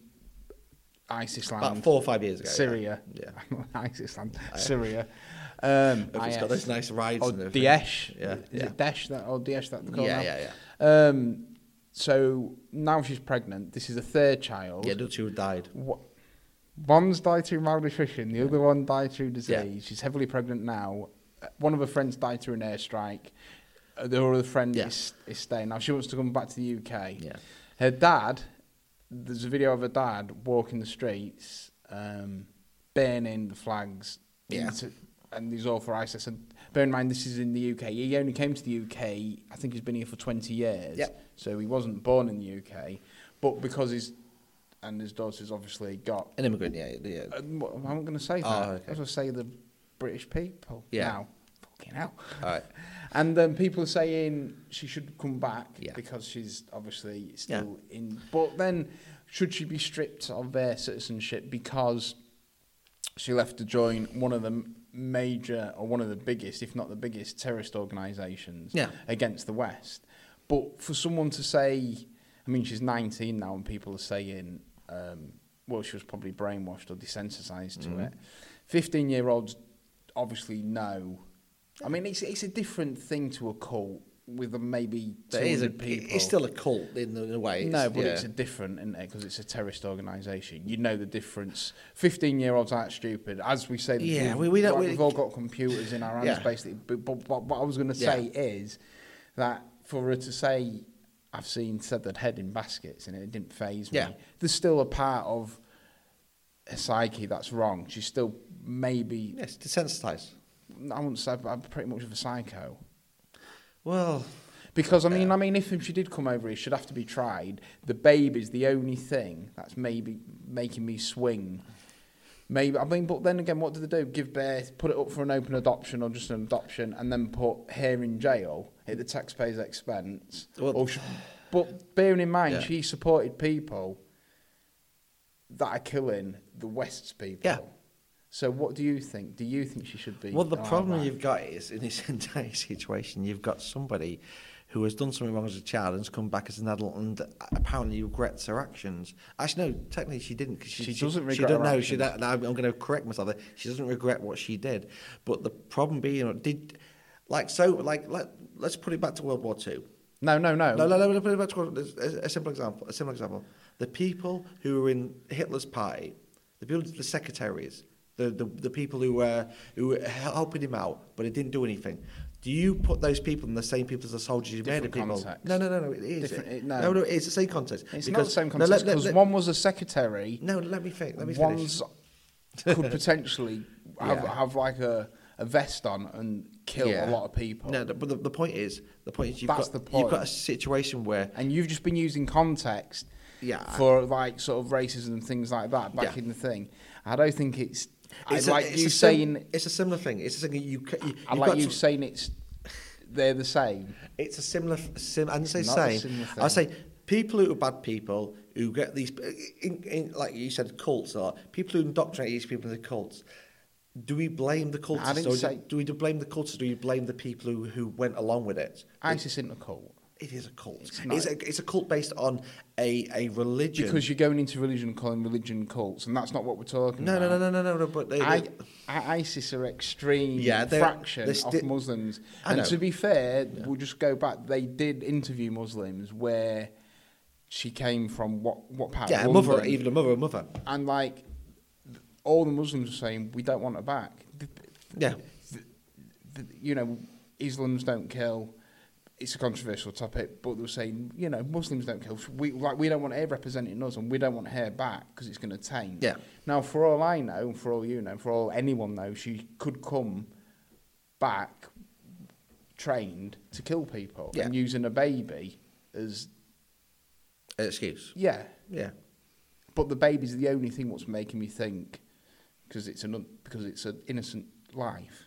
ISIS land. About four or five years ago. Syria. Yeah. ISIS land. Syria. Um, If it's got those nice rides Or and everything. Daesh. Yeah. Is yeah. it Daesh that or Daesh that they call Yeah, now? yeah, yeah. Um, so now she's pregnant. This is a third child. Yeah, the two died. Wha- One's died through malnutrition. The other one died through disease. Yeah. She's heavily pregnant now. Uh, One of her friends died through an airstrike. Uh, The other friend Yeah. is, is staying. Now she wants to come back to the U K. Yeah. Her dad, there's a video of her dad walking the streets, um, burning the flags. Yeah. into- and these all for ISIS. And bear in mind, this is in the U K. He only came to the U K, I think he's been here for twenty years. Yep. So he wasn't born in the U K. But because his, and his daughter's obviously got An immigrant, yeah. yeah. uh, what- I'm going to say that. Oh, I okay. was going to say the British people. Yeah. Now. Fucking hell. All right. And um, people are saying she should come back Yeah. because she's obviously still in. But then, should she be stripped of their citizenship because she left to join one of the major, or one of the biggest, if not the biggest, terrorist organisations Yeah. against the West? But for someone to say, I mean, she's nineteen now, and people are saying, um, well, she was probably brainwashed or desensitised to Mhm. it. fifteen-year-olds obviously know. I mean, it's it's a different thing to a cult with a maybe two It is a, hundred people. it's still a cult in a way. no, It's- but yeah. it's a different, isn't it? Because it's a terrorist organisation. You know the difference. fifteen-year-olds aren't stupid, as we say. Yeah, we've, we- we don't- like, we- we've all got computers in our hands, Yeah. basically. But, but, but what I was going to say is that for her to say, "I've seen severed head in baskets," and it didn't faze me. Yeah. There's still a part of her psyche that's wrong. She's still maybe. Yes, desensitised. I wouldn't say I'm pretty much of a psycho. Well, Because I mean, Yeah. I mean, if she did come over, it should have to be tried. The baby's the only thing that's maybe making me swing. Maybe I mean, but then again, what do they do? Give birth, put it up for an open adoption or just an adoption, and then put her in jail at the taxpayer's expense. Well- or should, but bearing in mind, Yeah. she supported people that are killing the West's people. Yeah. So what do you think? Do you think she should be? well, the allowed problem back? you've got is in this entire situation, you've got somebody who has done something wrong as a child and has come back as an adult and apparently regrets her actions. Actually, no, technically she didn't. 'Cause she, She she doesn't She regret don't her know. She actions. don't, I'm going to correct myself there. She doesn't regret what she did. But the problem being, did like so, like let let's put it back to World War Two. No, no, no. No, no, no, no, put it back to World War Two. A, a simple example. A simple example. The people who were in Hitler's party, the people, the secretaries, the the, the people who were who were helping him out, but he didn't do anything. Do you put those people in the same people as the soldiers who murdered Different people? context. No, no, no, no. It is. Different- it, it- no. no, no, it's the same context. It's because, not the same no, context let- let- because let- one was a secretary. No, let me finish. Let me finish. One's could potentially have, Yeah. have like a, a vest on and kill Yeah. a lot of people. No, no, but the, the point is, the point is, you've That's got the point. you've got a situation where And you've just been using context yeah, for like sort of racism and things like that back Yeah. in the thing. I don't think it's. it's I a- like it's you a sim- saying. it's a similar thing. It's a thing you. ca- you I you've like got you to- saying it's. They're the same. It's a similar, sim, I didn't say Not a same. similar I thing. say people who are bad people who get these, in, in, like you said, cults or people who indoctrinate these people in the cults. Do we blame the cultists, didn't or say- do, do we blame the cultists, or do we blame the people who, who went along with it? ISIS isn't a cult. It is a cult. It's It's, not. a, it's a cult based on a, a religion. Because you're going into religion and calling religion cults, and that's not what we're talking no, no, about. no, no, no, no, no. But they, I, they- I, ISIS are extreme Yeah, they're- fraction they're of sti- Muslims. I And know. to be fair, we'll just go back. They did interview Muslims where she came from what what part yeah, a of mother, London. even a mother, a mother. And like all the Muslims are saying, we don't want her back. Yeah. The- you know, Islams don't kill. It's a controversial topic, but they were saying, you know, Muslims don't kill. We like we don't want her representing us, and we don't want her back because it's going to taint. Yeah. Now, for all I know, for all you know, for all anyone knows, she could come back trained to kill people Yeah. and using a baby as An excuse. yeah. Yeah. But the baby's the only thing what's making me think because it's an because it's an innocent life.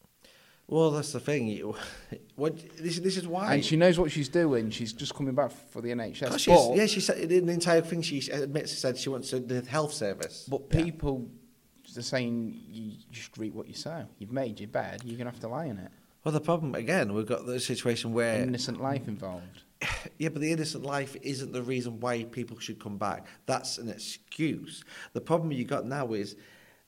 Well, that's the thing. You- What this this is why. And she knows what she's doing. She's just coming back for the N H S. Oh, she's, but, yeah, she said in the entire thing. She admits she said she wants to, the health service. but Yeah. people are saying you just reap what you sow. You've made your bed. You're gonna have to lie in it. Well, the problem again, we've got the situation where Innocent life involved. yeah, but the innocent life isn't the reason why people should come back. That's an excuse. The problem you got now is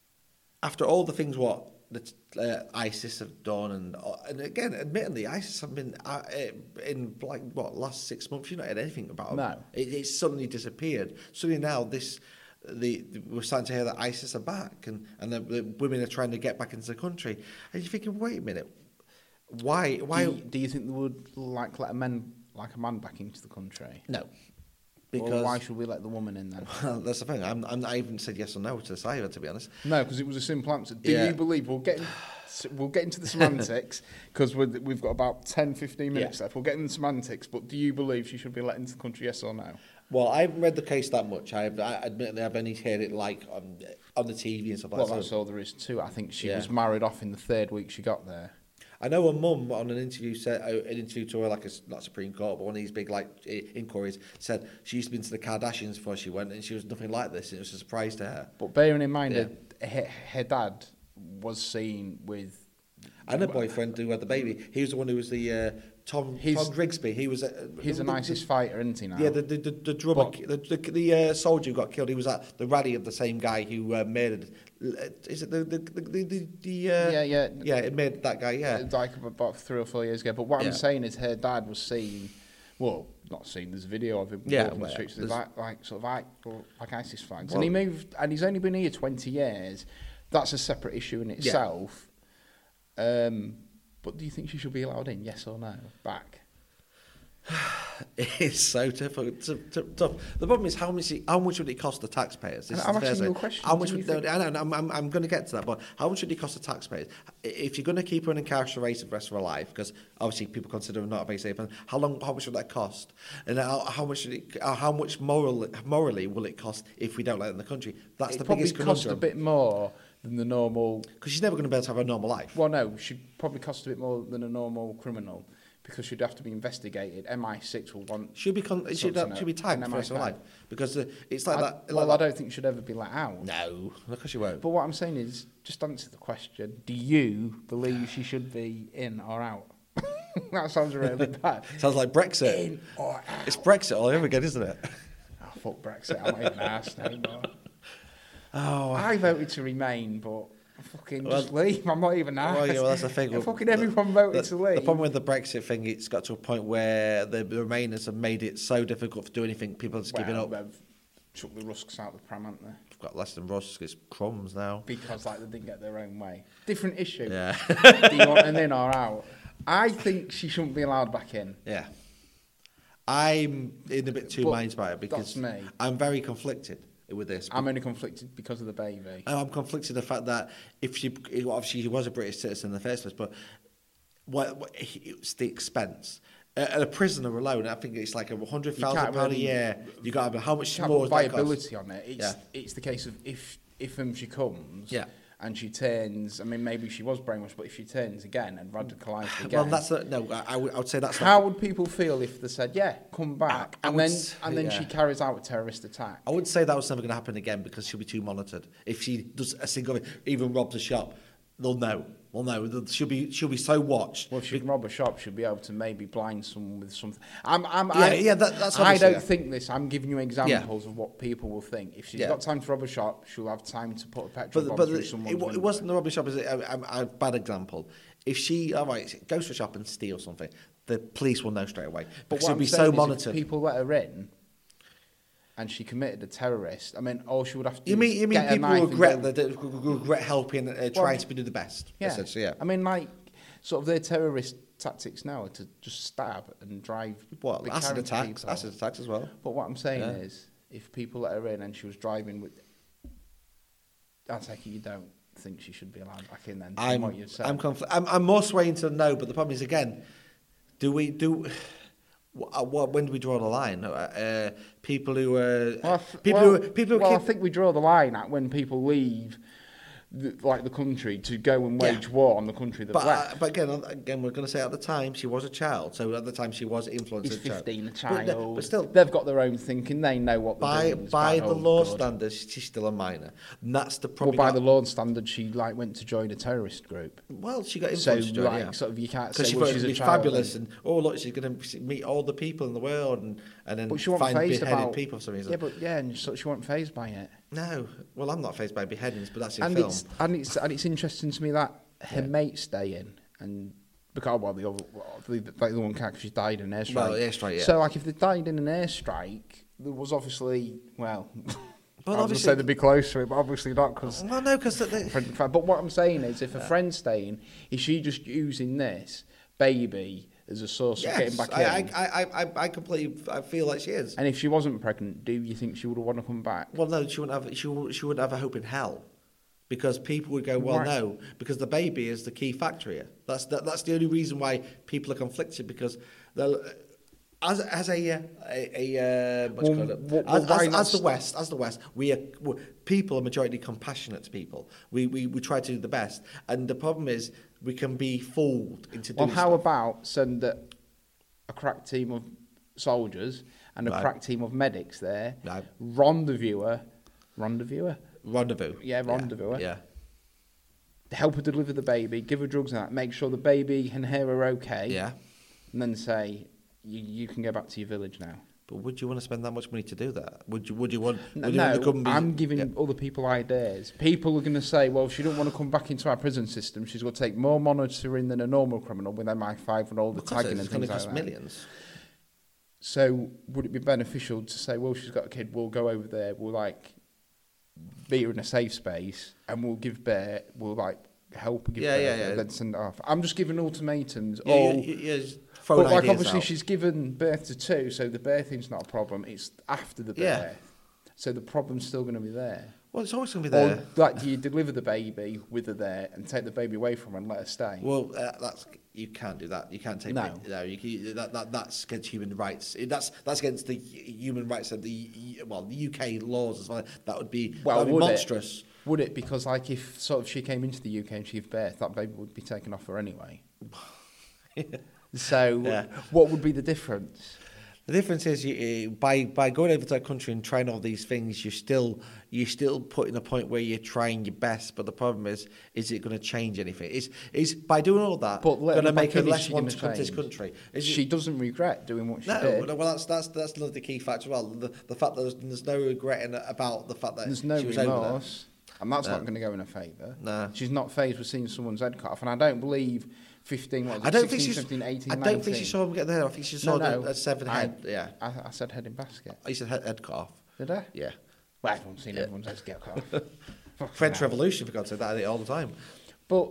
after all the things what that uh, ISIS have done, and uh, and again, admittedly, ISIS have been uh, in like what last six months. You've not heard anything about them. No. It, it's suddenly disappeared. Suddenly now this. The, the, we're starting to hear that ISIS are back, and, and the, the women are trying to get back into the country. And you're thinking, wait a minute, why? Why? Do you, do you think they would like let a man like a man back into the country? No, Because because why should we let the woman in then? well, that's the thing. I'm, I'm not even said yes or no to this either, to be honest. No, because it was a simple answer. Do Yeah. you believe we'll get in, we'll get into the semantics because we've got about ten, fifteen minutes Yeah. left. We'll get into the semantics, but do you believe she should be let into the country? Yes or no? Well, I haven't read the case that much. I've, I admittedly, I've only heard it like on on the T V and stuff like Well, that. that's So all there is to it. I think she Yeah. was married off in the third week she got there. I know her mum on an interview said uh, an interview to her like a not Supreme Court, but one of these big like i- inquiries said she used to be into the Kardashians before she went, and she was nothing like this. And it was a surprise to her. But bearing in mind, Yeah. her, her, her dad was seen with. And her boyfriend who had the baby, he was the one who was the uh, Tom He's- Tom Grigsby. He was uh, He's the, the nicest fighter, isn't he now? Yeah, the the the, the drummer, But- the the, the uh, soldier who got killed. He was at the rally of the same guy who uh, murdered. Is it the the the the, the, the uh, Yeah, yeah. yeah? It made that guy. Yeah, Like about three or four years ago. But what Yeah. I'm saying is her dad was seen, well, not seen, there's a video of him Yeah, walking the well, streets, there's- like, like, sort of like, like ISIS flags. Well- and he moved, and he's only been here twenty years. That's a separate issue in itself. Um, but do you think she should be allowed in, yes or no, back? it's so difficult. To, to, tough. The problem is how much how much would it cost the taxpayers? This I'm is the asking first you a thing. question. How Do much you would think- no, I know, I'm I'm, I'm going to get to that, but how much would it cost the taxpayers if you're going to keep her incarcerated for the rest of her life? Because obviously people consider her not very safe. And how long? How much would that cost? And how, how much? Should it, uh, how much moral, morally will it cost if we don't let her in the country? That's It the probably biggest cost a conundrum. bit more than the normal. Because she's never going to be able to have a normal life. Well, no, she'd probably cost a bit more than a normal criminal because she'd have to be investigated. M I six will want. She'll be con- she'll, Something she'll be like- tagged an for the rest of her M I life because uh, it's like I, that. well, like I that. don't think she'd ever be let out. No, because she won't. But what I'm saying is, just answer the question. Do you believe she should be in or out? That sounds really bad. Sounds like Brexit. In or out? It's Brexit all over again, isn't it? Oh, fuck Brexit. I'm not even asked anymore. Oh, I voted to remain, but fucking Well- just leave. I'm not even asked. well, yeah, well, that's the thing. Fucking everyone voted the, to leave. The problem with the Brexit thing, it's got to a point where the, the Remainers have made it so difficult to do anything. People are just giving well, up. they've chucked the rusks out of the pram, haven't they? We've got less than Rusk. It's crumbs now. Because like they didn't get their own way. Different issue. Yeah, Do you want an in or out? I think she shouldn't be allowed back in. yeah. I'm in a bit two But minds about it because that's me. I'm very conflicted with this. I'm only conflicted because of the baby. And I'm conflicted the fact that if she, obviously she was a British citizen in the first place, but what, what it's the expense. Uh, a prisoner alone, I think it's like a hundred thousand can't pound a really- year. You got to how much She can't more put does that cost? viability on it. It's Yeah. it's the case of if if um, she comes Yeah. and she turns. I mean, maybe she was brainwashed, but if she turns again and radicalised again, Well, that's a, no. I, I would, I would say that's how not, would people feel if they said, "Yeah, come back," I and would then s- and then yeah. she carries out a terrorist attack? I would say that was never going to happen again because she'll be too monitored. If she does a single, even robs a shop, they'll know. Well, no, she'll be she'll be so watched. Well, if she can rob a shop, she'll be able to maybe blind someone with something. I'm, I'm, Yeah, I, yeah, that- that's I obviously- don't yeah. think this. I'm giving you examples of what people will think. If she's Yeah. got time to rob a shop, she'll have time to put a petrol But bomb but through the, someone's it, wa- it window. wasn't the rubbish shop. Is a, a, a bad example? If she all right goes to a shop and steals something, the police will know straight away. But Because what she'll I'm be saying so is if monitored. people let her in, and she committed a terrorist. I mean, all she would have to do You mean is you mean get a people knife and regret go- that they regret helping, uh, trying to do the best? Yeah. Essentially, yeah. I mean, like, sort of their terrorist tactics now are to just stab and drive. What, the acid county attacks? people. Acid attacks as well. But what I'm saying Yeah. is, if people let her in and she was driving with, I take it you don't think she should be allowed back in then. From I'm, what you said. I'm, confl- I'm, I'm more swaying to no, but the problem is, again, do we, do, what, what, when do we draw the line? Uh, people who are, Well, I th- people well, who, people who well, keep, I think we draw the line at when people leave, the, like the country, to go and Yeah. wage war on the country that But, uh, left. but again, again, we're going to say at the time she was a child, so at the time she was influenced. He's as a child. fifteen, a But, child. no, but still, They've got their own thinking. They know what they're by doing. It's by bad the or law good. standards, she's still a minor. And that's the Well, problem. by the law standards, she like went to join a terrorist group. Well, she got So, influenced. to join, like, yeah. sort of, you can't Because say, she well, thought she's it'd a be child. fabulous, and oh look, she's going to meet all the people in the world, and and then But she wasn't find phased beheaded about people for some reason. Yeah, but yeah, and so she wasn't phased by it. No, well, I'm not phased by beheadings, but that's in And film. it's and it's and it's interesting to me that her Yeah. mate staying and because well the other well, the, like the one cat 'cause she died in an airstrike. Well, airstrike, yeah. So like if they died in an airstrike, there was obviously well. Well, I was obviously- gonna say they'd be close to it, but obviously not because. Well, no, because But what I'm saying is, if a friend's staying, is she just using this baby as a source of getting yes, back I, in? I, I, I, I completely, I feel like she is. And if she wasn't pregnant, do you think she would have want to come back? Well, no, she wouldn't have. She, wou- she would have a hope in hell, because people would go, well, Right. no, because the baby is the key factor here. That's that, that's the only reason why people are conflicted, because they'll. As as a uh, a, a uh, what do you Well, call it? well, as, well, why as, not as the st- West, as the West, we are we're, people are majority compassionate to people. We, we we try to do the best, and the problem is we can be fooled into Well, doing how stuff. about send a, a crack team of soldiers and a Right. crack team of medics there, No. rendezvous, rendezvous, Rendezvous? Yeah, rendezvous. Yeah. help her deliver the baby, give her drugs and that, make sure the baby and her are okay, Yeah. and then say, you, you can go back to your village now. But would you want to spend that much money to do that? Would you? Would you want? No, would you want the no government- I'm giving Yeah. other people ideas. People are going to say, well, if she don't want to come back into our prison system, she's going to take more monitoring than a normal criminal with M I five and all the Because tagging it's and going to things like cost that. millions. So would it be beneficial to say, well, she's got a kid, we'll go over there, we'll like beat her in a safe space, and we'll give Bear, we'll like help her give Yeah, birth, yeah, yeah. and then send it off. I'm just giving ultimatums. Yeah, all, you, you, you just throwing but like ideas obviously out. she's given birth to two, so the birthing's not a problem. It's after the birth. Yeah. So the problem's still going to be there. Well, it's always going to be there. Or like, do you deliver the baby with her there and take the baby away from her and let her stay? Well, uh, that's you can't do that. You can't take No. it. No, you can, that, that that's against human rights. It- That's that's against the human rights of the well, the U K laws as well. That would be Well, that would be would it? monstrous. Would it? Because like if sort of she came into the U K and she gave birth, that baby would be taken off her anyway. So Yeah. what would be the difference? The difference is you, uh, by by going over to that country and trying all these things, you're still you're still putting a point where you're trying your best. But the problem is, is it going to change anything? Is is by doing all that But going to make her her less want to come to this change? country? Is She it, doesn't regret doing what she no, did. well that's that's that's another key factor as well. The the fact that there's, there's no regret in, about the fact that There's no she was over there. remorse, and that's No. not going to go in her favour. No. She's not phased with seeing someone's head cut off, and I don't believe fifteen, what was it, I don't think sixteen, she's. seventeen, eighteen, I don't think nineteen. she saw him get there. I think she saw No, no. the, a seven I- head. Yeah, I, I said head in basket. I used to head, head cut off. Did I? Yeah, Well, everyone's seen Yeah. everyone's heads get cut off. Fucking French hell. Revolution. For God's sake, that I did it all the time. But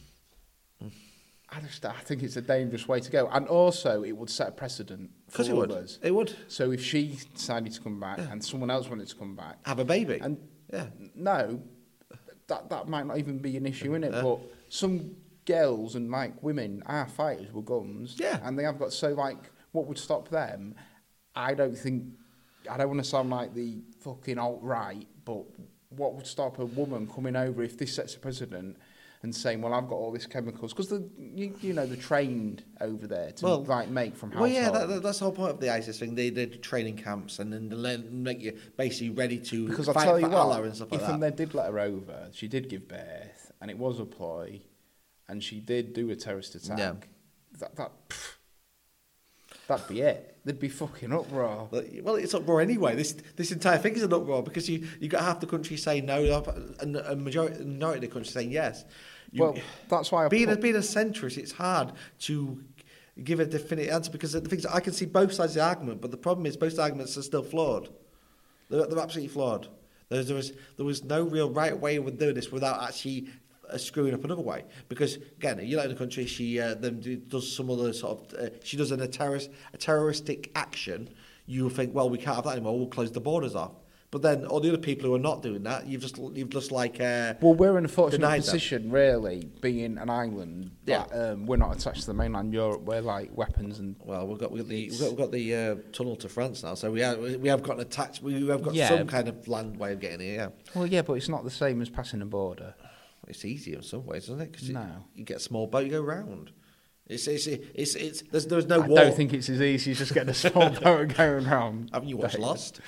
I just I think it's a dangerous way to go, and also it would set a precedent for Because it would. others. It would So if she decided to come back and someone else wanted to come back, have a baby. and yeah, no, that that might not even be an issue in it. Yeah. But some girls and like women are fighters with guns, Yeah. and they have got so like what would stop them? I don't think I don't want to sound like the fucking alt right, but what would stop a woman coming over if this sets a precedent and saying, well, I've got all these chemicals because the you, you know they're trained over there to Well, like make from well, household. yeah, that, that, that's the whole point of the ISIS thing. They they do training camps and then they learn, make you basically ready to Because I fight tell you for Allah what, and stuff like if that. they did let her over, she did give birth, and it was a ploy, and she did do a terrorist attack. Yeah. That that pff, that'd be it. There'd be fucking uproar. Well, it's uproar anyway. This this entire thing is an uproar because you you got half the country saying no, and a majority, minority of the country saying yes. You, Well, that's why I being a, put, being a centrist, it's hard to give a definite answer because the things I can see both sides of the argument, but the problem is both arguments are still flawed. They're, they're absolutely flawed. There, there was there was no real right way of doing this without actually uh, screwing up another way. Because again, you know, in the country, she uh, then do- does some other sort of uh, she does an, a terrorist a terroristic action. You think, well, we can't have that anymore. We'll close the borders off. But then all the other people who are not doing that, you've just you've just like uh, well, we're in a fortunate denied position, really, being an island. Yeah. That, um, we're not attached to the mainland Europe. We're like weapons and well, we've got we've got the we've got, we've got the uh, tunnel to France now, so we have we have got an attached we have got Yeah. some kind of land way of getting here. Yeah, well, yeah, but it's not the same as passing a border. it's easier in some ways, isn't it? Because No. you get a small boat, you go round. It's it's it's, it's there's there's no I war. don't think it's as easy as just getting a small boat and going round. Haven't you watched Dave. Lost?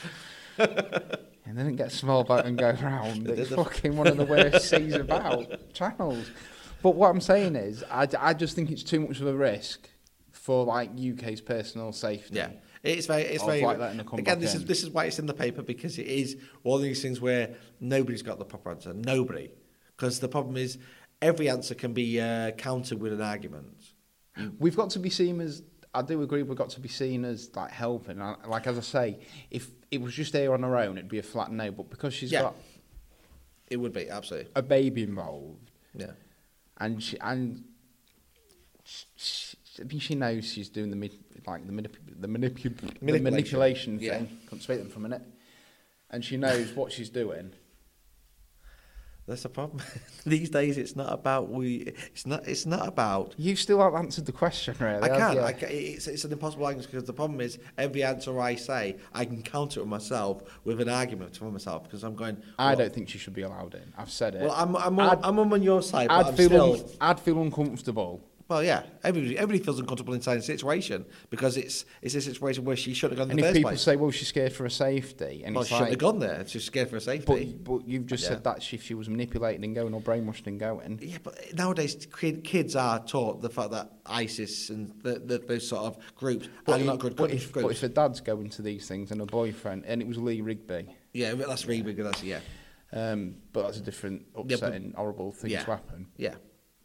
And they didn't get a small boat and go round. They It's did the- fucking one of the worst seas about channels. But what I'm saying is, I, I just think it's too much of a risk for like U K's personal safety. Yeah, it's very it's Of very like letting her come again. back This is in. this is why it's in the paper, because it is one of these things where nobody's got the proper answer. Nobody, because the problem is every answer can be uh, countered with an argument. We've got to be seen as, I do agree, we've got to be seen as like helping. I- Like as I say, if it was just her on her own, it'd be a flat no. But because she's Yeah. got It would be absolutely. a baby involved, Yeah. and she and she, she, I mean, she knows she's doing the mid, like the manip, the, manipu, the Manipulation. manipulation Yeah. thing. Couldn't speak them for a minute. And she knows what she's doing. That's the problem. These days, it's not about we. It's not. It's not about. You still haven't answered the question, really. I have can't. you? I can't it's, it's an impossible argument, because the problem is every answer I say, I can counter it myself with an argument for myself, because I'm going. I well, don't think she should be allowed in. I've said it. Well, I'm. I'm. On, I'd- I'm on your side, but I'd I'm feel still. un, I'd feel uncomfortable. Well, yeah. Everybody. Everybody feels uncomfortable inside a situation, because it's. It's a situation where she shouldn't have gone in And the if first people place. say, "Well, she's scared for her safety," and Well, it's she shouldn't like, have gone there. She's scared for her safety. but, but you've just Yeah. said that she, if she was manipulated and going or brainwashed and going. Yeah, but nowadays kid, kids are taught the fact that ISIS and the, the, those sort of groups But, are if, not good but, groups. if, but if her dad's going to these things and her boyfriend, and it was Lee Rigby, Yeah, but that's really big. That's yeah, um, but that's a different, but- upsetting, horrible thing yeah, to happen. yeah.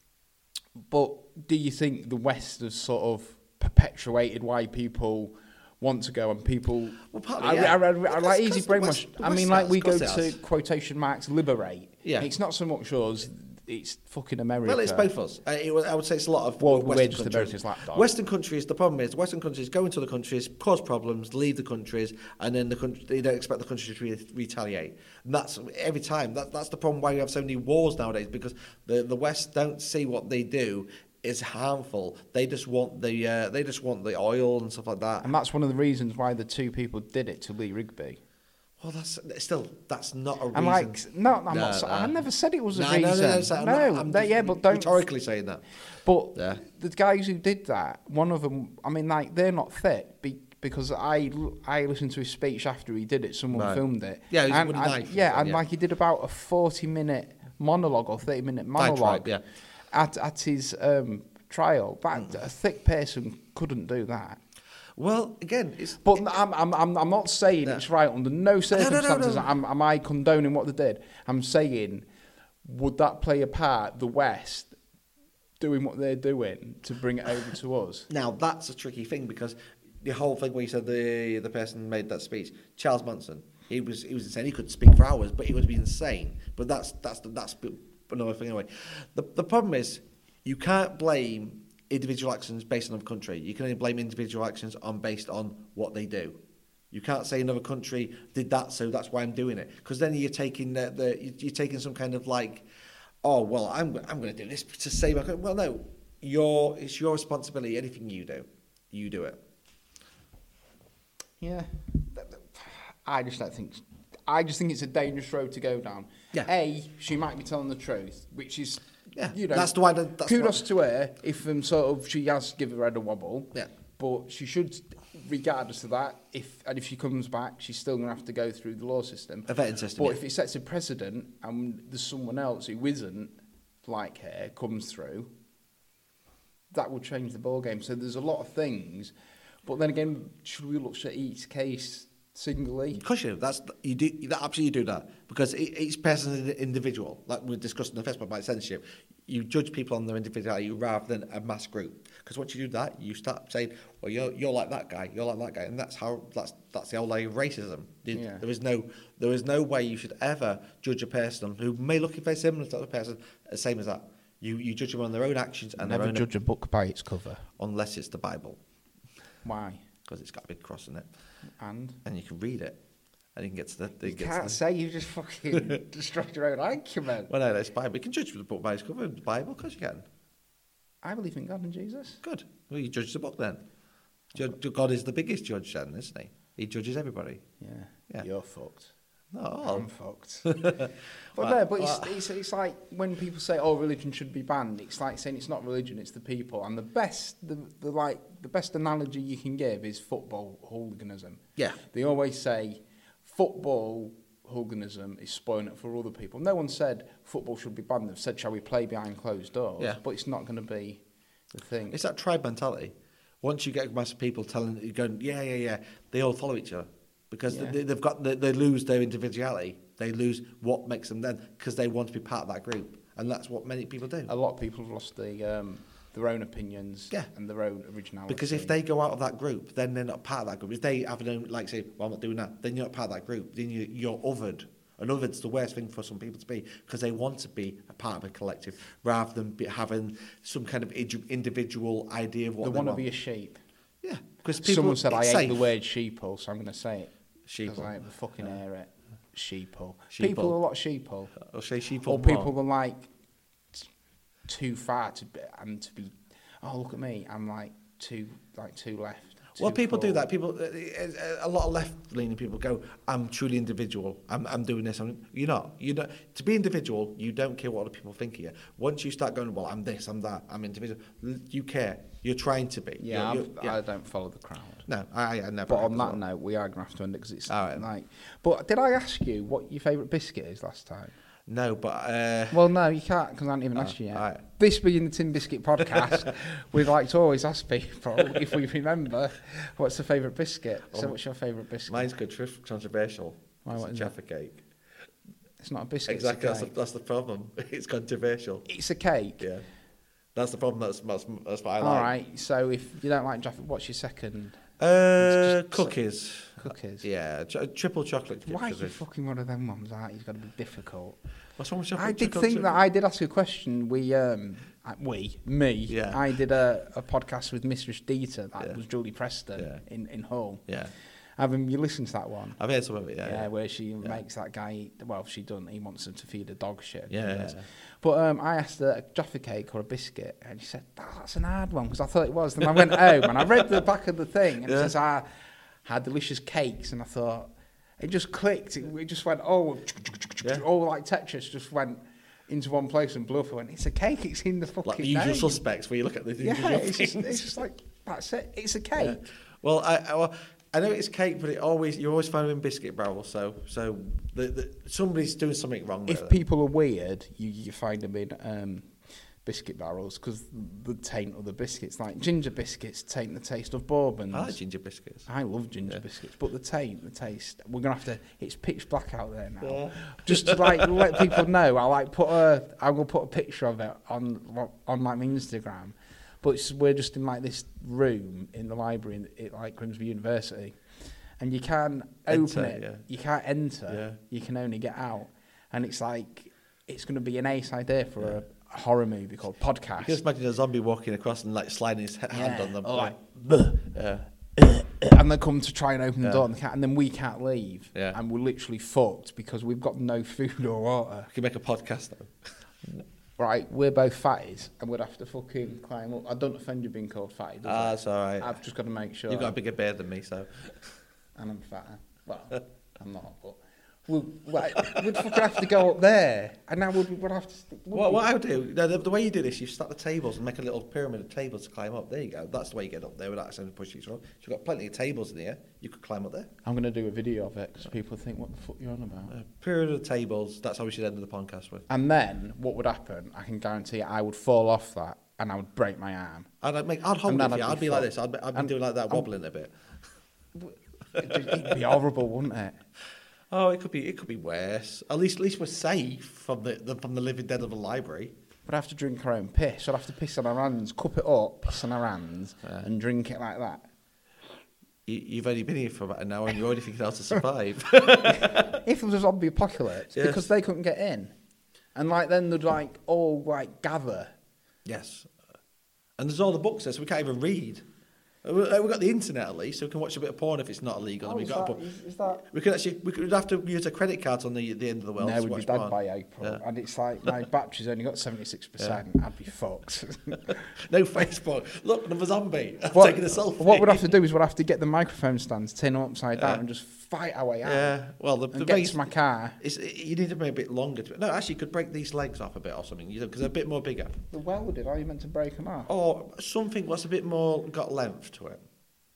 But do you think the West has sort of perpetuated why people want to go and people? Well, partly, I, yeah. I, I, I, Well, like that's easy 'cause the brainwash. West- the I West mean, like has, we of go course it to has. quotation marks liberate. Yeah. It's not so much us. It's fucking America. Well, it's both of us. Uh, it, was- I would say it's a lot of Well, Western we're just countries. America's lapdog. Western countries. The problem is, Western countries go into the countries, cause problems, leave the countries, and then the country, they don't expect the countries to re- retaliate. And that's every time. That, that's the problem why we have so many wars nowadays, because the the West don't see what they do is harmful. They just want the uh, they just want the oil and stuff like that. And that's one of the reasons why the two people did it to Lee Rigby. Well, that's still that's not a reason. And like, no, I'm No, not. so- no. I never said it was a No, reason. no, no, no, so I'm not- I'm they- just yeah, but don't. rhetorically saying that. But Yeah. the guys who did that, one of them, I mean, like, they're not fit be, because I, I listened to his speech after he did it. Someone Right. filmed it. Yeah, he's and, with a and- knife Yeah, and and yeah. like he did about a forty minute monologue or thirty minute monologue Diatribe, at at his um, trial. That a thick person couldn't do that. Well, again, it's But I'm, I'm, I'm, I'm not saying No. it's right under no no, no, circumstances. no. Am, am I condoning what they did? I'm saying, would that play a part, the West doing what they're doing to bring it over to us? now that's a tricky thing, because the whole thing where you said the the person made that speech, Charles Manson, he was he was insane. He could speak for hours, but he would be insane. But that's that's that's another thing anyway. The the problem is you can't blame individual actions based on another country. You can only blame individual actions on based on what they do. You can't say another country did that, so that's why I'm doing it. Because then you're taking the, the you're taking some kind of like, oh well, I'm I'm going to do this to save my country. Well, no, your it's your responsibility. Anything you do, you do it. Yeah, I just don't think. I just think it's a dangerous road to go down. Yeah. A, she might be telling the truth, which is, Yeah, you know, that's the way. That's kudos what, to her if um, sort of she has given her head a wobble. Yeah. But she should, regardless of that, if and if she comes back, she's still going to have to go through the law system. A vetting system, But yeah. if it sets a precedent and there's someone else who isn't like her comes through, that will change the ball game. So there's a lot of things. But then again, should we look at each case singly. Because you, that's you do you absolutely do that because each person is an individual. Like we discussed in the first part about censorship, you judge people on their individuality rather than a mass group. Because once you do that, you start saying, "Well, you're you're like that guy, you're like that guy," and that's how that's that's the whole like of racism. Yeah. There is no there is no way you should ever judge a person who may look very similar to the other person, the same as that. You you judge them on their own actions and Never their own judge a book by its cover. unless it's the Bible, Why? because it's got a big cross in it, And and you can read it, and you can get to the. you get to can't the, say you just fucking destroyed your own argument. Well, no, that's Bible. You can judge the book by its cover. The Bible, because you can. I believe in God and Jesus. Good. Well, you judge the book then. Judge, God is the biggest judge then, isn't he? He judges everybody. Yeah. Yeah. You're fucked. No. I'm fucked. But Well, no, but it's, well- it's, it's like when people say, "Oh, religion should be banned." It's like saying it's not religion; it's the people. And the best, the, the like, the best analogy you can give is football hooliganism. Yeah. They always say football hooliganism is spoiling it for other people. No one said football should be banned. They've said, "Shall we play behind closed doors?" Yeah. But it's not going to be the thing. It's that tribe mentality. Once you get a mass of people telling you, going, yeah, yeah, yeah, they all follow each other because Yeah. they, they've got they, they lose their individuality. They lose what makes them then because they want to be part of that group, and that's what many people do. A lot of people have lost the, um, their own opinions Yeah. and their own originality. Because if they go out of that group, then they're not part of that group. If they have an own, like say, well, I'm not doing that, then you're not part of that group. Then you, you're othered. And othered's the worst thing for some people to be because they want to be a part of a collective rather than be having some kind of indi- individual idea of what they they want to want. be a sheep. Yeah, because people. Someone said I it's hate safe. the word sheeple, so I'm going to say it. Sheeple. Because I fucking hear it. Sheeple. Sheeple. People are a lot sheeple. I'll say sheep Or or people are like t- too far to be, and to be. Oh, look at me! I'm like too like too left. Well, too people do cool. that. People, uh, a lot of left-leaning people go, "I'm truly individual. I'm, I'm doing this." I'm, you're not. You know, to be individual, you don't care what other people think of you. Once you start going, "Well, I'm this, I'm that, I'm individual," you care. You're trying to be. Yeah, You're, I've- you're, yeah. I don't follow the crowd. No, I, I never. But have on as that well. note, we are going to have to end it because it's All right. like. But did I ask you what your favourite biscuit is last time? No, but uh, Well, no, you can't because I haven't even Oh, asked you yet. all right. This being the Tin Biscuit podcast, we'd like to always ask people if we remember what's the favourite biscuit. So, Oh, what's your favourite biscuit? mine's good. Trif- controversial. Why, It's what a is Jaffa cake. It's not a biscuit. Exactly. It's That's a the, cake. that's the problem. It's controversial. It's a cake. Yeah. That's the problem. That's that's, that's what I All like. right. So if you don't like Jaffa, what's your second? Uh, It's just- cookies. Cookies. Yeah, ch- triple chocolate. chip Why are you cookies. fucking one of them ones? Out? You've got to be difficult. What's wrong with chocolate? I did chocolate think chip? that I did ask you a question. We, um, uh, we, me. Yeah. I did a, a podcast with Mistress Dieter. That Yeah. was Julie Preston Yeah. in in Hull. Yeah, Haven't you listened to that one? I've heard some of it. Yeah, Yeah, yeah. where she makes that guy. Eat, well, she doesn't. He wants her to feed a dog shit. Yeah, he yeah, does. yeah. But um, I asked her a Jaffa cake or a biscuit, and she said, oh, "That's an hard one," because I thought it was. Then I went home and I read the back of the thing, and Yeah. it says, "I had delicious cakes," and I thought it just clicked. It, it just went, oh, Yeah. all like Tetris just went into one place and blew up. I went, "It's a cake. It's in the fucking Like the usual name." suspects, where you look at the Yeah, usual it's just, things. it's just like that's it. It's a Yeah. cake. Well, I, I well, I know it's cake, but it always you always find them in biscuit barrels. So so the, the, somebody's doing something wrong with If it. people are weird, you, you find them in um, biscuit barrels because the taint of the biscuits, like ginger biscuits, taint the taste of bourbons. I like ginger biscuits. I love ginger Yeah. biscuits, but the taint, the taste. We're gonna have to. It's pitch black out there now. Yeah. Just to like let people know, I like put a. I will put a picture of it on on like my Instagram. But it's, we're just in like this room in the library in, at like Grimsby University, and you can't Enter, open it. yeah. You can't enter. Yeah. You can only get out, and it's like it's going to be an ace idea for a, a horror movie called Podcast. You can just imagine a zombie walking across and like sliding his he- hand Yeah, on them. or like, yeah. and they come to try and open the Yeah. door, and, they can't, and then we can't leave, Yeah. and we're literally fucked because we've got no food or water. You can make a podcast though. Right, we're both fatties, and we'd have to fucking climb up. I don't offend you being called fatty, does Ah, it? that's all right. I've just got to make sure. You've got a bigger beard than me, so. And I'm fatter. Well, I'm not, but we'll, like, we'd fucking have to go up there, and now we'd, we'd have to. Stick, What, what I would do, no, the, the way you do this, you stack the tables and make a little pyramid of tables to climb up. There you go. That's the way you get up there without accidentally pushing each other. You've got plenty of tables in here. You could climb up there. I'm going to do a video of it because people think, what the fuck you're on about? A pyramid of tables. That's how we should end the podcast with. And then what would happen? I can guarantee I would fall off that, and I would break my arm. I'd, I'd make. I'd hold And it then for you. I'd I'd be be like fucked. this. I'd be, I'd be And doing like that, I'm- wobbling a bit. It'd be horrible, wouldn't it? Oh, it could be. It could be worse. At least, at least we're safe from the, the from the living dead of the library. We'd have to drink our own piss. We'd have to piss on our hands, cup it up, piss on our hands, Yeah. and drink it like that. You, you've only been here for about an hour, and you're already thinking how to survive. If it was a zombie apocalypse, Yes. because they couldn't get in, and like then they'd like all like gather. Yes. And there's all the books there, so we can't even read. We- We've got the internet at least, so we can watch a bit of porn if it's not illegal. and we is, got a that, book. is, is that? We could actually, we could have to use a credit card on the the end of the world. No, to we'd be watch dead porn. by April, Yeah. and it's like my battery's only got seventy six percent. I'd be fucked. No Facebook. Look, another zombie. I'm What, taking a selfie. what we'd have to do is we'd have to get the microphone stands, tin them upside down, Yeah. and just fight our way out. Yeah. Well, the, the And get base- to my car. It's, you need to be a bit longer. To, no, actually, you could break these legs off a bit or something, you know, because they're a bit more bigger. The welded, are you meant to break them off? Or something that's a bit more got length to it.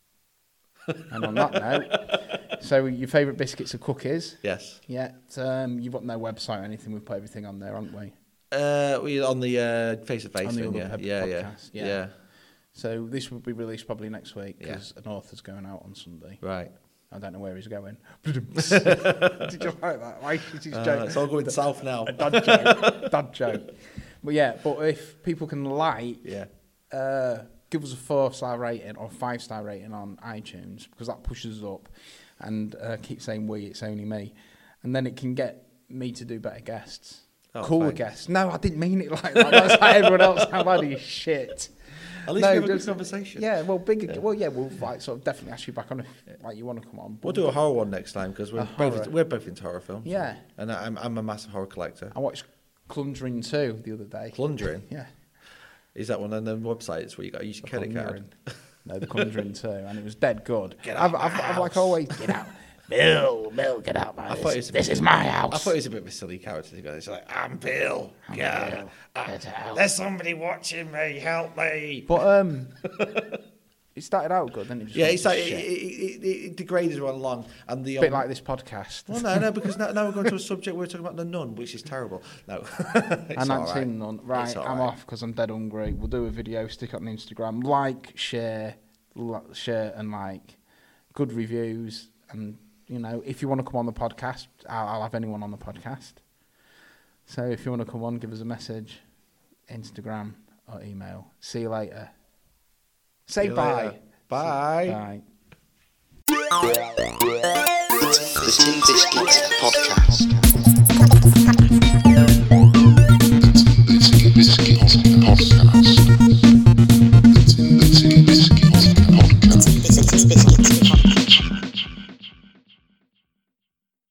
And on that note, so your favourite biscuits are cookies. Yes. Yeah, um, you've got no website or anything. We've put everything on there, haven't we? Uh, we on the uh, face to face On the thing. other Yeah. pub- Yeah, yeah. podcast, yeah. Yeah. So this will be released probably next week Yeah. because an author's going out on Sunday. Right. I don't know where he's going. Did you like that? Why is his Uh, joke? it's all going south now. A dad joke. Dad joke. But yeah, but if people can like, Yeah. uh, give us a four star rating or five star rating on iTunes because that pushes us up, and uh, keep saying we, it's only me, and then it can get me to do better guests, Oh, cooler thanks. guests. No, I didn't mean it like that. That's like everyone else. How bad is shit? At least No, we have a good just- conversation. Yeah, well, bigger. Yeah. Well, yeah, we'll like sort of definitely ask you back on if like you want to come on. We'll do a horror one next time because we're A both horror. we're both into horror films. Yeah. And I'm I'm a massive horror collector. I watched Conjuring two the other day. Plundering. Yeah. Is that one of the websites where you got to use your credit card? Conjuring. No, the Conjuring two, and it was dead good. Get I've, out I've, my I've like house. always get out. Bill, Bill, get out my I house. thought it was a This bit- is my house. I thought it was a bit of a silly character to go. It's like I'm Bill. I'm yeah. Bill. Ah, Get out. there's somebody watching me. Help me. But um, it started out good, then it just Yeah, went it's to like it, shit. it, it, it degrades everyone along, and the a bit um, like this podcast. Well, no, no, because now, now we're going to a subject where we're talking about the nun, which is terrible. No, it's and all that's right. in none. Right, It's all I'm right. off because I'm dead hungry. We'll do a video, stick it on Instagram, like, share, li- share, and like, good reviews, and you know, if you want to come on the podcast, I'll, I'll have anyone on the podcast. So if you want to come on, give us a message, Instagram or email. See you later. Say See you bye. later. Bye. Bye. The Tin Biscuits Podcast.